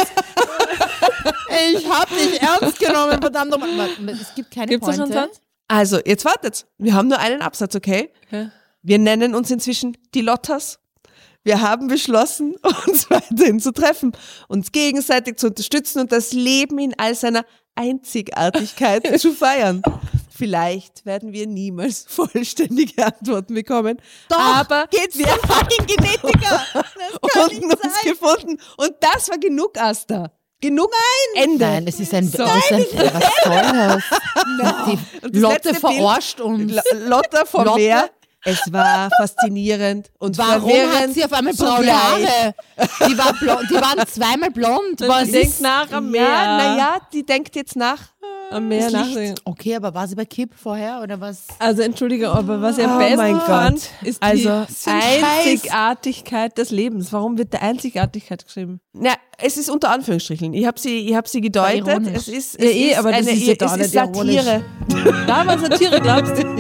Ich habe dich ernst genommen, verdammt nochmal. Es gibt keine Gibt's noch einen Pointe. Satz? Also, jetzt wartet. Wir haben nur einen Absatz, okay? Ja. Wir nennen uns inzwischen die Lottas. Wir haben beschlossen, uns weiterhin zu treffen, uns gegenseitig zu unterstützen und das Leben in all seiner Einzigartigkeit zu feiern. Vielleicht werden wir niemals vollständige Antworten bekommen. Doch, aber geht's wir zum fucking Genetiker. haben uns gefunden. Und das war genug, Asta. Genug. Nein. Ende. Nein, es ist ein, so. es ist ein was soll das? Die Und das Lotte letzte verarscht uns. L- Lotta vom Lotte? Meer. Es war faszinierend und Warum verwirrend. hat sie auf einmal braune zugleich. Haare? Die, war blond, die waren zweimal blond. Was Sie denkt ist? nach am Meer. Ja, naja, die denkt jetzt nach. Am Meer das nachdenken. Okay, aber war sie bei Kipp vorher oder was? Also entschuldige, aber was ich am Oh besten mein Gott. fand, ist Also, die sind Scheiß. Einzigartigkeit des Lebens. Warum wird der Einzigartigkeit geschrieben? Na, es ist unter Anführungsstrichen. Ich habe sie, ich habe sie gedeutet. ironisch. Es ist, es Ja, eh, ist aber das eine, ist ja es da ist nicht ironisch. Satire. Da war Satire, glaubst du?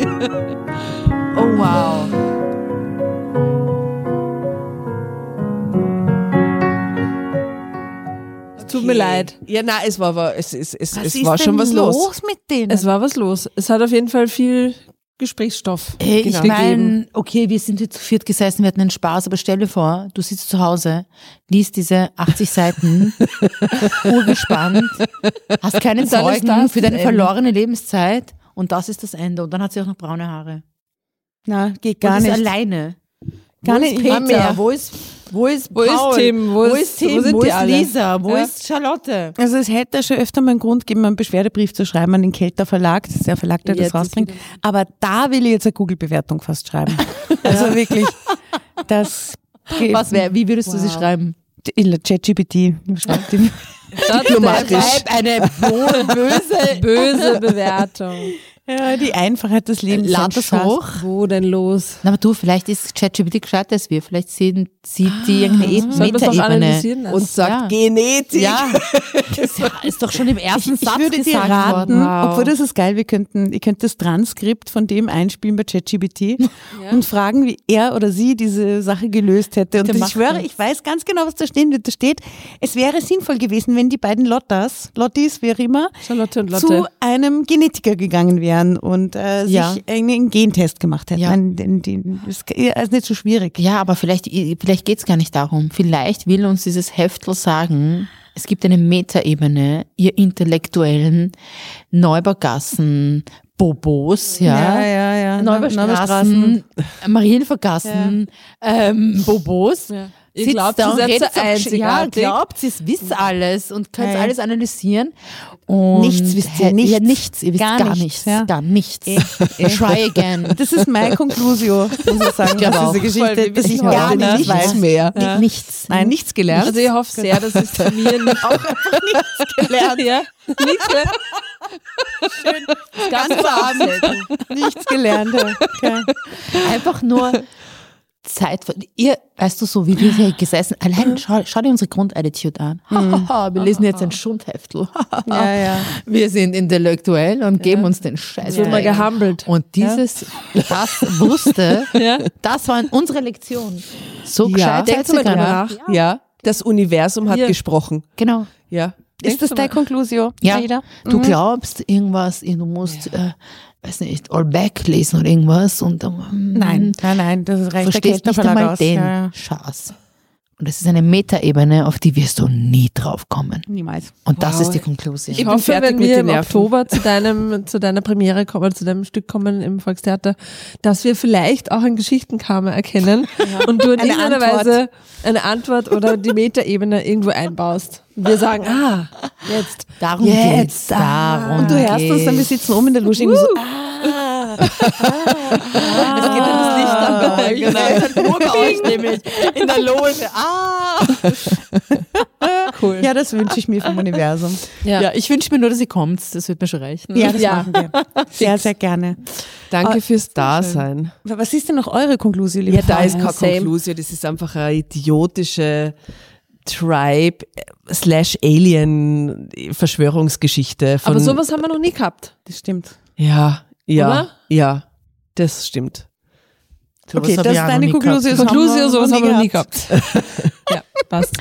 Oh wow. Tut mir leid. Ja, na, es war, war es, es, es, Was es ist war schon denn was los. los mit denen? Es war was los. Es hat auf jeden Fall viel Gesprächsstoff Hey, ich gegeben. meine, okay, wir sind hier zu viert gesessen, wir hatten einen Spaß, aber stell dir vor, du sitzt zu Hause, liest diese achtzig Seiten, urgespannt, hast keine Und dann ist Zeugen das für deine das Ende. verlorene Lebenszeit und das ist das Ende. Und dann hat sie auch noch braune Haare. Na, geht Gar gar und ist nicht. alleine. Gar wo nicht. ist Ich war Peter? mehr. Wo ist, wo ist Wo ist Paul? Tim? Wo Wo ist- ist Tim? wo sind Wo die ist alle? Lisa? Wo Ja. ist Charlotte? Also es hätte schon öfter mal einen Grund gegeben, einen Beschwerdebrief zu schreiben an den Kelter Verlag. Das ist der Verlag, der Jetzt das ist rausbringt. wieder- Aber da will ich jetzt eine Google-Bewertung fast schreiben. Also wirklich, das geht. Was wär, wie würdest du sie schreiben? ChatGPT schreibt die. Diplomatisch. Schreib eine wohl böse. Böse Bewertung. Ja, die Einfachheit des Lebens. Lad ein das Schatz. hoch. Wo denn los? Na, aber du, vielleicht ist ChatGPT gescheiter als wir. Vielleicht sehen, sieht die irgendeine e Sollen wir es doch Metaebene. analysieren lassen? Und sagt Ja. Genetik. Ja, das ist doch schon im ersten Ich Satz würde dir gesagt raten, worden. Wow. obwohl das ist geil, wir könnten, ihr könnt das Transkript von dem einspielen bei ChatGPT und fragen, wie er oder sie diese Sache gelöst hätte. Und Bitte ich mach schwöre, das. ich weiß ganz genau, was da stehen wird. Da steht, es wäre sinnvoll gewesen, wenn die beiden Lottas, Lottis, wie auch immer, Charlotte und Lotte. zu einem Genetiker gegangen wären und äh, sich Ja. einen Gentest gemacht hätten. Ja. Nein, den, den, das ist nicht so schwierig. Ja, aber vielleicht, vielleicht geht's gar nicht darum. Vielleicht will uns dieses Heftel sagen, es gibt eine Metaebene, ihr intellektuellen Neubaugassen, Bobos, ja, Ja, ja, ja. Neubaustraßen, Marienvergassen, ähm, Bobos. Ja. Ihr Sitzt glaubt, da ihr und seid redet so so, ja, einzigartig. glaubt, ihr wisst alles und könnt Ja. alles analysieren. Und Nichts wisst ihr, hä- nichts. Ja, nichts, ihr wisst Gar gar, nichts, nichts, ja. gar nichts. Eh, eh. Try again. Das ist meine Conclusio, muss ich sagen, glaube aus auch. dieser Geschichte, Voll, bis ich wir gar wissen nichts nichts weiß. mehr. Ja. Nichts. Nein, nichts gelernt. Also ich hoffe sehr, dass es bei mir nicht auch einfach nichts gelernt. Ja, nichts gelernt. Schön. ganz Abend nichts gelernt. Okay. Einfach nur Zeit. ver- Ihr, weißt du, so wie wir hier gesessen, allein schau, schau dir unsere Grundattitude an. Hahaha, wir lesen jetzt ein Schundheftel. Ja, ja. Wir sind intellektuell und geben uns den Scheiß. Wird mal weg. gehumbelt. Und dieses, das wusste, Ja. das war unsere Lektion. So Ja. gescheit Denkt seid ihr mal drüber gar nach. nicht. Ja, das Universum hat Hier. gesprochen. Genau. Ja. Ist das deine Conclusio, Ja, Aida? du glaubst irgendwas, du musst, äh, weiß nicht, All Back lesen oder irgendwas und ähm, Nein, nein, nein, das reicht der verstehst nicht Kelterverlag einmal aus. den Ja, ja. Schatz. Und das ist eine Metaebene, auf die wirst du nie drauf kommen. Niemals. Und das Wow. ist die Konklusion. Ich bin hoffe, fertig wenn mit wir den im Nerven. Oktober zu deinem, zu deiner Premiere kommen, zu deinem Stück kommen im Volkstheater, dass wir vielleicht auch ein Geschichtenkarma erkennen und du in Eine irgendeiner Antwort. Weise eine Antwort oder die Metaebene irgendwo einbaust. Und wir sagen, ah, jetzt. Darum Jetzt, geht's. Darum Und du hörst uns dann, wir geht's. sitzen oben in der Loge irgendwie so, ah, Es geht dann das Licht an bei euch. Genau. Nur bei euch nämlich. In der Loge. Ah. Cool. ja, das wünsche ich mir vom Universum. Ja. Ja, ich wünsche mir nur, dass ihr kommt. Das wird mir schon reichen. Ja, das Ja. machen wir. Sehr, sehr gerne. Danke Ah, fürs Dasein. Was ist denn noch eure Konklusion, liebe Ja, da Frau? ist keine Same. Konklusion, das ist einfach eine idiotische Tribe slash Alien Verschwörungsgeschichte von. Aber sowas haben wir noch nie gehabt. Das stimmt. Ja, ja, Oder? ja, das stimmt. Sowas Okay, hab das ich ist auch noch deine nie Konklusion. gehabt. Konklusion, sowas haben wir noch nie gehabt. Ja, passt.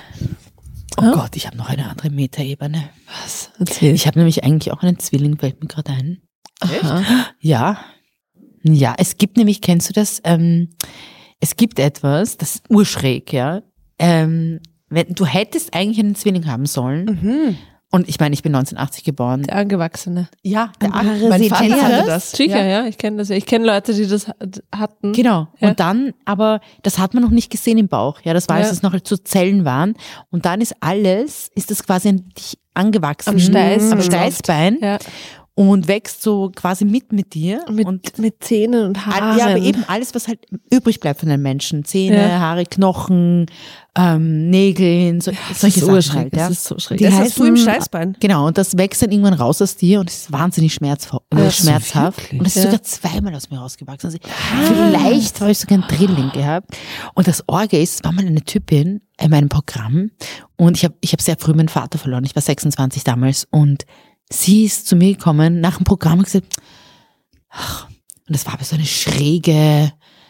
Oh Gott, ich habe noch eine andere Metaebene. Was? Erzähl. Ich habe nämlich eigentlich auch einen Zwilling, fällt mir gerade ein. Aha. Ja. Ja, es gibt nämlich, kennst du das? Ähm, es gibt etwas, das ist urschräg, ja. Ähm, wenn, du hättest eigentlich einen Zwilling haben sollen. Mhm. Und ich meine, ich bin neunzehnhundert angeboren. Der Angewachsene. Ja, der Ein Ak- mein Vater parasitiert. hatte das. Sicher, ja, ich kenne das ja. Ich kenne Leute, die das hat- hatten. Genau. Ja. Und dann, aber das hat man noch nicht gesehen im Bauch. Ja, das war, als Ja. es noch so Zellen waren. Und dann ist alles, ist das quasi an dich angewachsen. Am Steiß. Am Steißbein. Ja. Und wächst so quasi mit mit dir. Mit, und mit Zähnen und Haaren. ja, aber eben alles, was halt übrig bleibt von den Menschen. Zähne, Ja. Haare, Knochen, ähm, Nägeln, so, solche das ist Sachen urschräg, halt. Ja. das ist so schräg. Das hast du im heißen- Steißbein. Genau, und das wächst dann irgendwann raus aus dir und es ist wahnsinnig schmerzvoll, äh, Ach so, schmerzhaft. wirklich? Und es ist Ja. sogar zweimal aus mir rausgewachsen. Also vielleicht habe ich sogar ein Drilling gehabt. Und das Orge ist, es war mal eine Typin in meinem Programm und ich habe ich hab sehr früh meinen Vater verloren. Ich war sechsundzwanzig damals und sie ist zu mir gekommen nach dem Programm und gesagt, ach, und das war aber so eine schräge,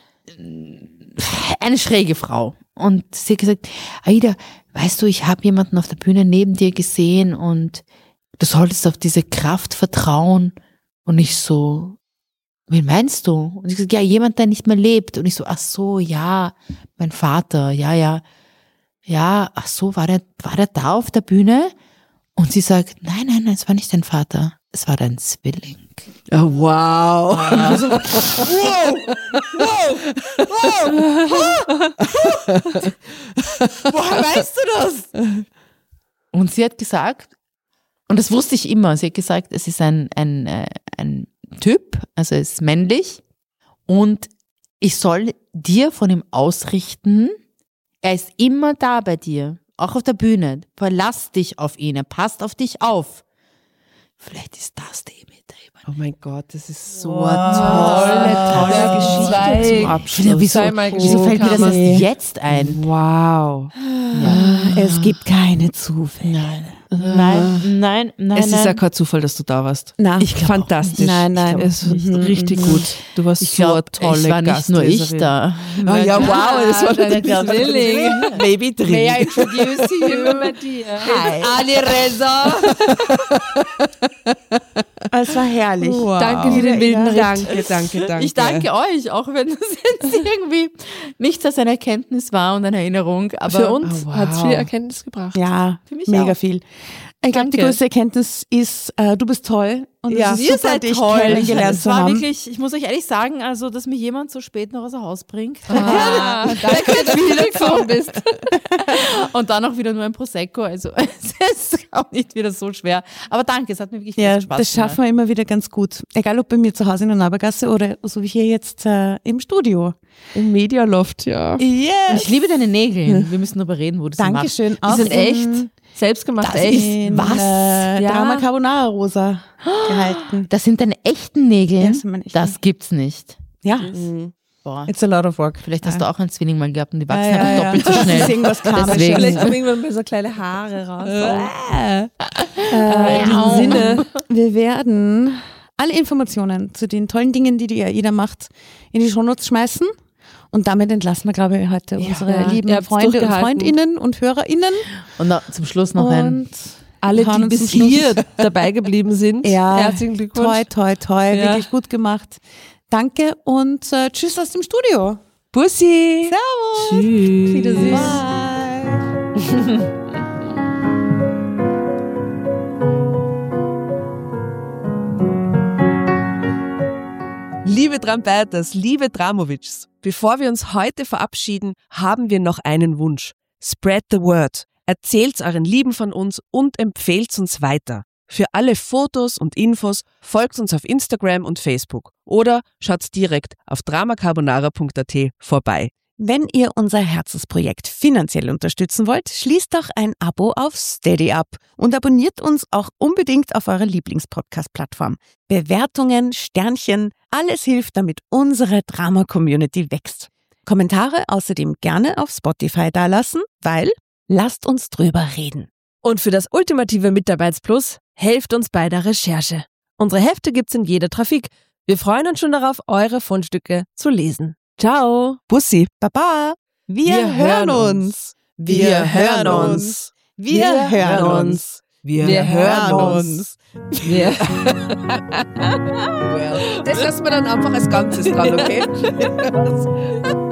eine schräge Frau. Und sie hat gesagt, Aida, weißt du, ich habe jemanden auf der Bühne neben dir gesehen und du solltest auf diese Kraft vertrauen. Und ich so, wen meinst du? Und sie gesagt, ja, jemand, der nicht mehr lebt. Und ich so, ach so, ja, mein Vater, ja, ja. Ja, ach so, war der, war der da auf der Bühne? Und sie sagt, nein, nein, nein, es war nicht dein Vater, es war dein Zwilling. Oh, wow. Woher weißt du das? Und sie hat gesagt, und das wusste ich immer, sie hat gesagt, es ist ein, ein, äh, ein Typ, also er ist männlich und ich soll dir von ihm ausrichten, er ist immer da bei dir, auch auf der Bühne. Verlass dich auf ihn, er passt auf dich auf. Vielleicht ist das die Metaebene. Oh mein Gott, das ist so Wow. eine tolle, tolle Ja, Geschichte zwei- zum Abschluss. Ja, wieso, Zweimal wieso fällt mir das Karma. erst jetzt ein? Wow. Es gibt keine Zufälle. Nein, nein, nein. Es ist ja nein. kein Zufall, dass du da warst. Na, Ich glaub Fantastisch. Nein, nein. Es ist richtig gut. Du warst Ich so glaube, eine tolle es war nicht nur ich Gastleserin. da. Oh ja, wow, das war deine der Zwilling. Baby drin. introduce you? Immer dir. Hi. Ali Reza. Es war herrlich. Wow. Danke für den wilden Ritt. Danke, danke, danke. Ich danke euch, auch wenn das jetzt irgendwie nichts als eine Erkenntnis war und eine Erinnerung. Aber Für uns Oh, wow. hat es viel Erkenntnis gebracht. Ja, Für mich mega auch. viel. Ich glaube, die Danke. größte Erkenntnis ist, äh, du bist toll. Und Ja. es ist Ihr super, seid dich toll. kennengelernt Es zu war haben. wirklich, ich muss euch ehrlich sagen, also, dass mich jemand so spät noch aus dem Haus bringt. Ah, danke, dass du wiedergekommen bist. Und dann auch wieder nur ein Prosecco. Also, es ist auch nicht wieder so schwer. Aber danke, es hat mir wirklich Ja, viel Spaß das schaffen wir immer wieder ganz gut. Egal ob bei mir zu Hause in der Nabergasse oder so wie hier jetzt äh, im Studio. Im Medialoft, ja. Yes. Ich liebe deine Nägel. Wir müssen darüber reden, wo du sie machst. Dankeschön. Die sind echt. Selbstgemacht, Das echt. In, Was? Äh, Ja. Drama Carbonara rosa gehalten. Das sind deine echten Nägel? Ja, das sind meine echten. Das gibt's nicht. Ja, Boah. it's a lot of work. Vielleicht hast du auch einen Zwilling mal gehabt und die wachsen Ja, ja, einfach ja. doppelt so Das ist schnell. irgendwas Karmisches. Deswegen. Vielleicht kommen irgendwann mal so kleine Haare raus. Äh, Äh, in diesem au. Sinne. Wir werden alle Informationen zu den tollen Dingen, die, die jeder macht, in die Shownotes schmeißen. Und damit entlassen wir, glaube ich, heute unsere Ja, lieben ihr habt's Freunde und durchgehalten. Freundinnen und HörerInnen. Und noch, zum Schluss noch ein. Und Alle, hören die uns bis zum Schluss. hier dabei geblieben sind, Ja, herzlichen Glückwunsch. toi, toi, toi, Ja. wirklich gut gemacht. Danke und äh, tschüss aus dem Studio. Bussi! Servus. Tschüss. Wiedersehen. Bye. Liebe Trampeiters, liebe Dramovics, bevor wir uns heute verabschieden, haben wir noch einen Wunsch. Spread the word. Erzählt's euren Lieben von uns und empfehlt's uns weiter. Für alle Fotos und Infos folgt uns auf Instagram und Facebook oder schaut direkt auf dramacarbonara punkt at vorbei. Wenn ihr unser Herzensprojekt finanziell unterstützen wollt, schließt doch ein Abo auf Steady ab und abonniert uns auch unbedingt auf eurer Lieblingspodcast-Plattform. Bewertungen, Sternchen, alles hilft, damit unsere Drama-Community wächst. Kommentare außerdem gerne auf Spotify dalassen, weil lasst uns drüber reden. Und für das ultimative Mitarbeitsplus helft uns bei der Recherche. Unsere Hefte gibt's in jeder Trafik. Wir freuen uns schon darauf, eure Fundstücke zu lesen. Ciao! Bussi! Baba! Wir, Wir hören hören uns! Wir hören uns! Wir hören uns! Wir, Wir hören uns! Wir Das lassen wir dann einfach als Ganzes dran, okay?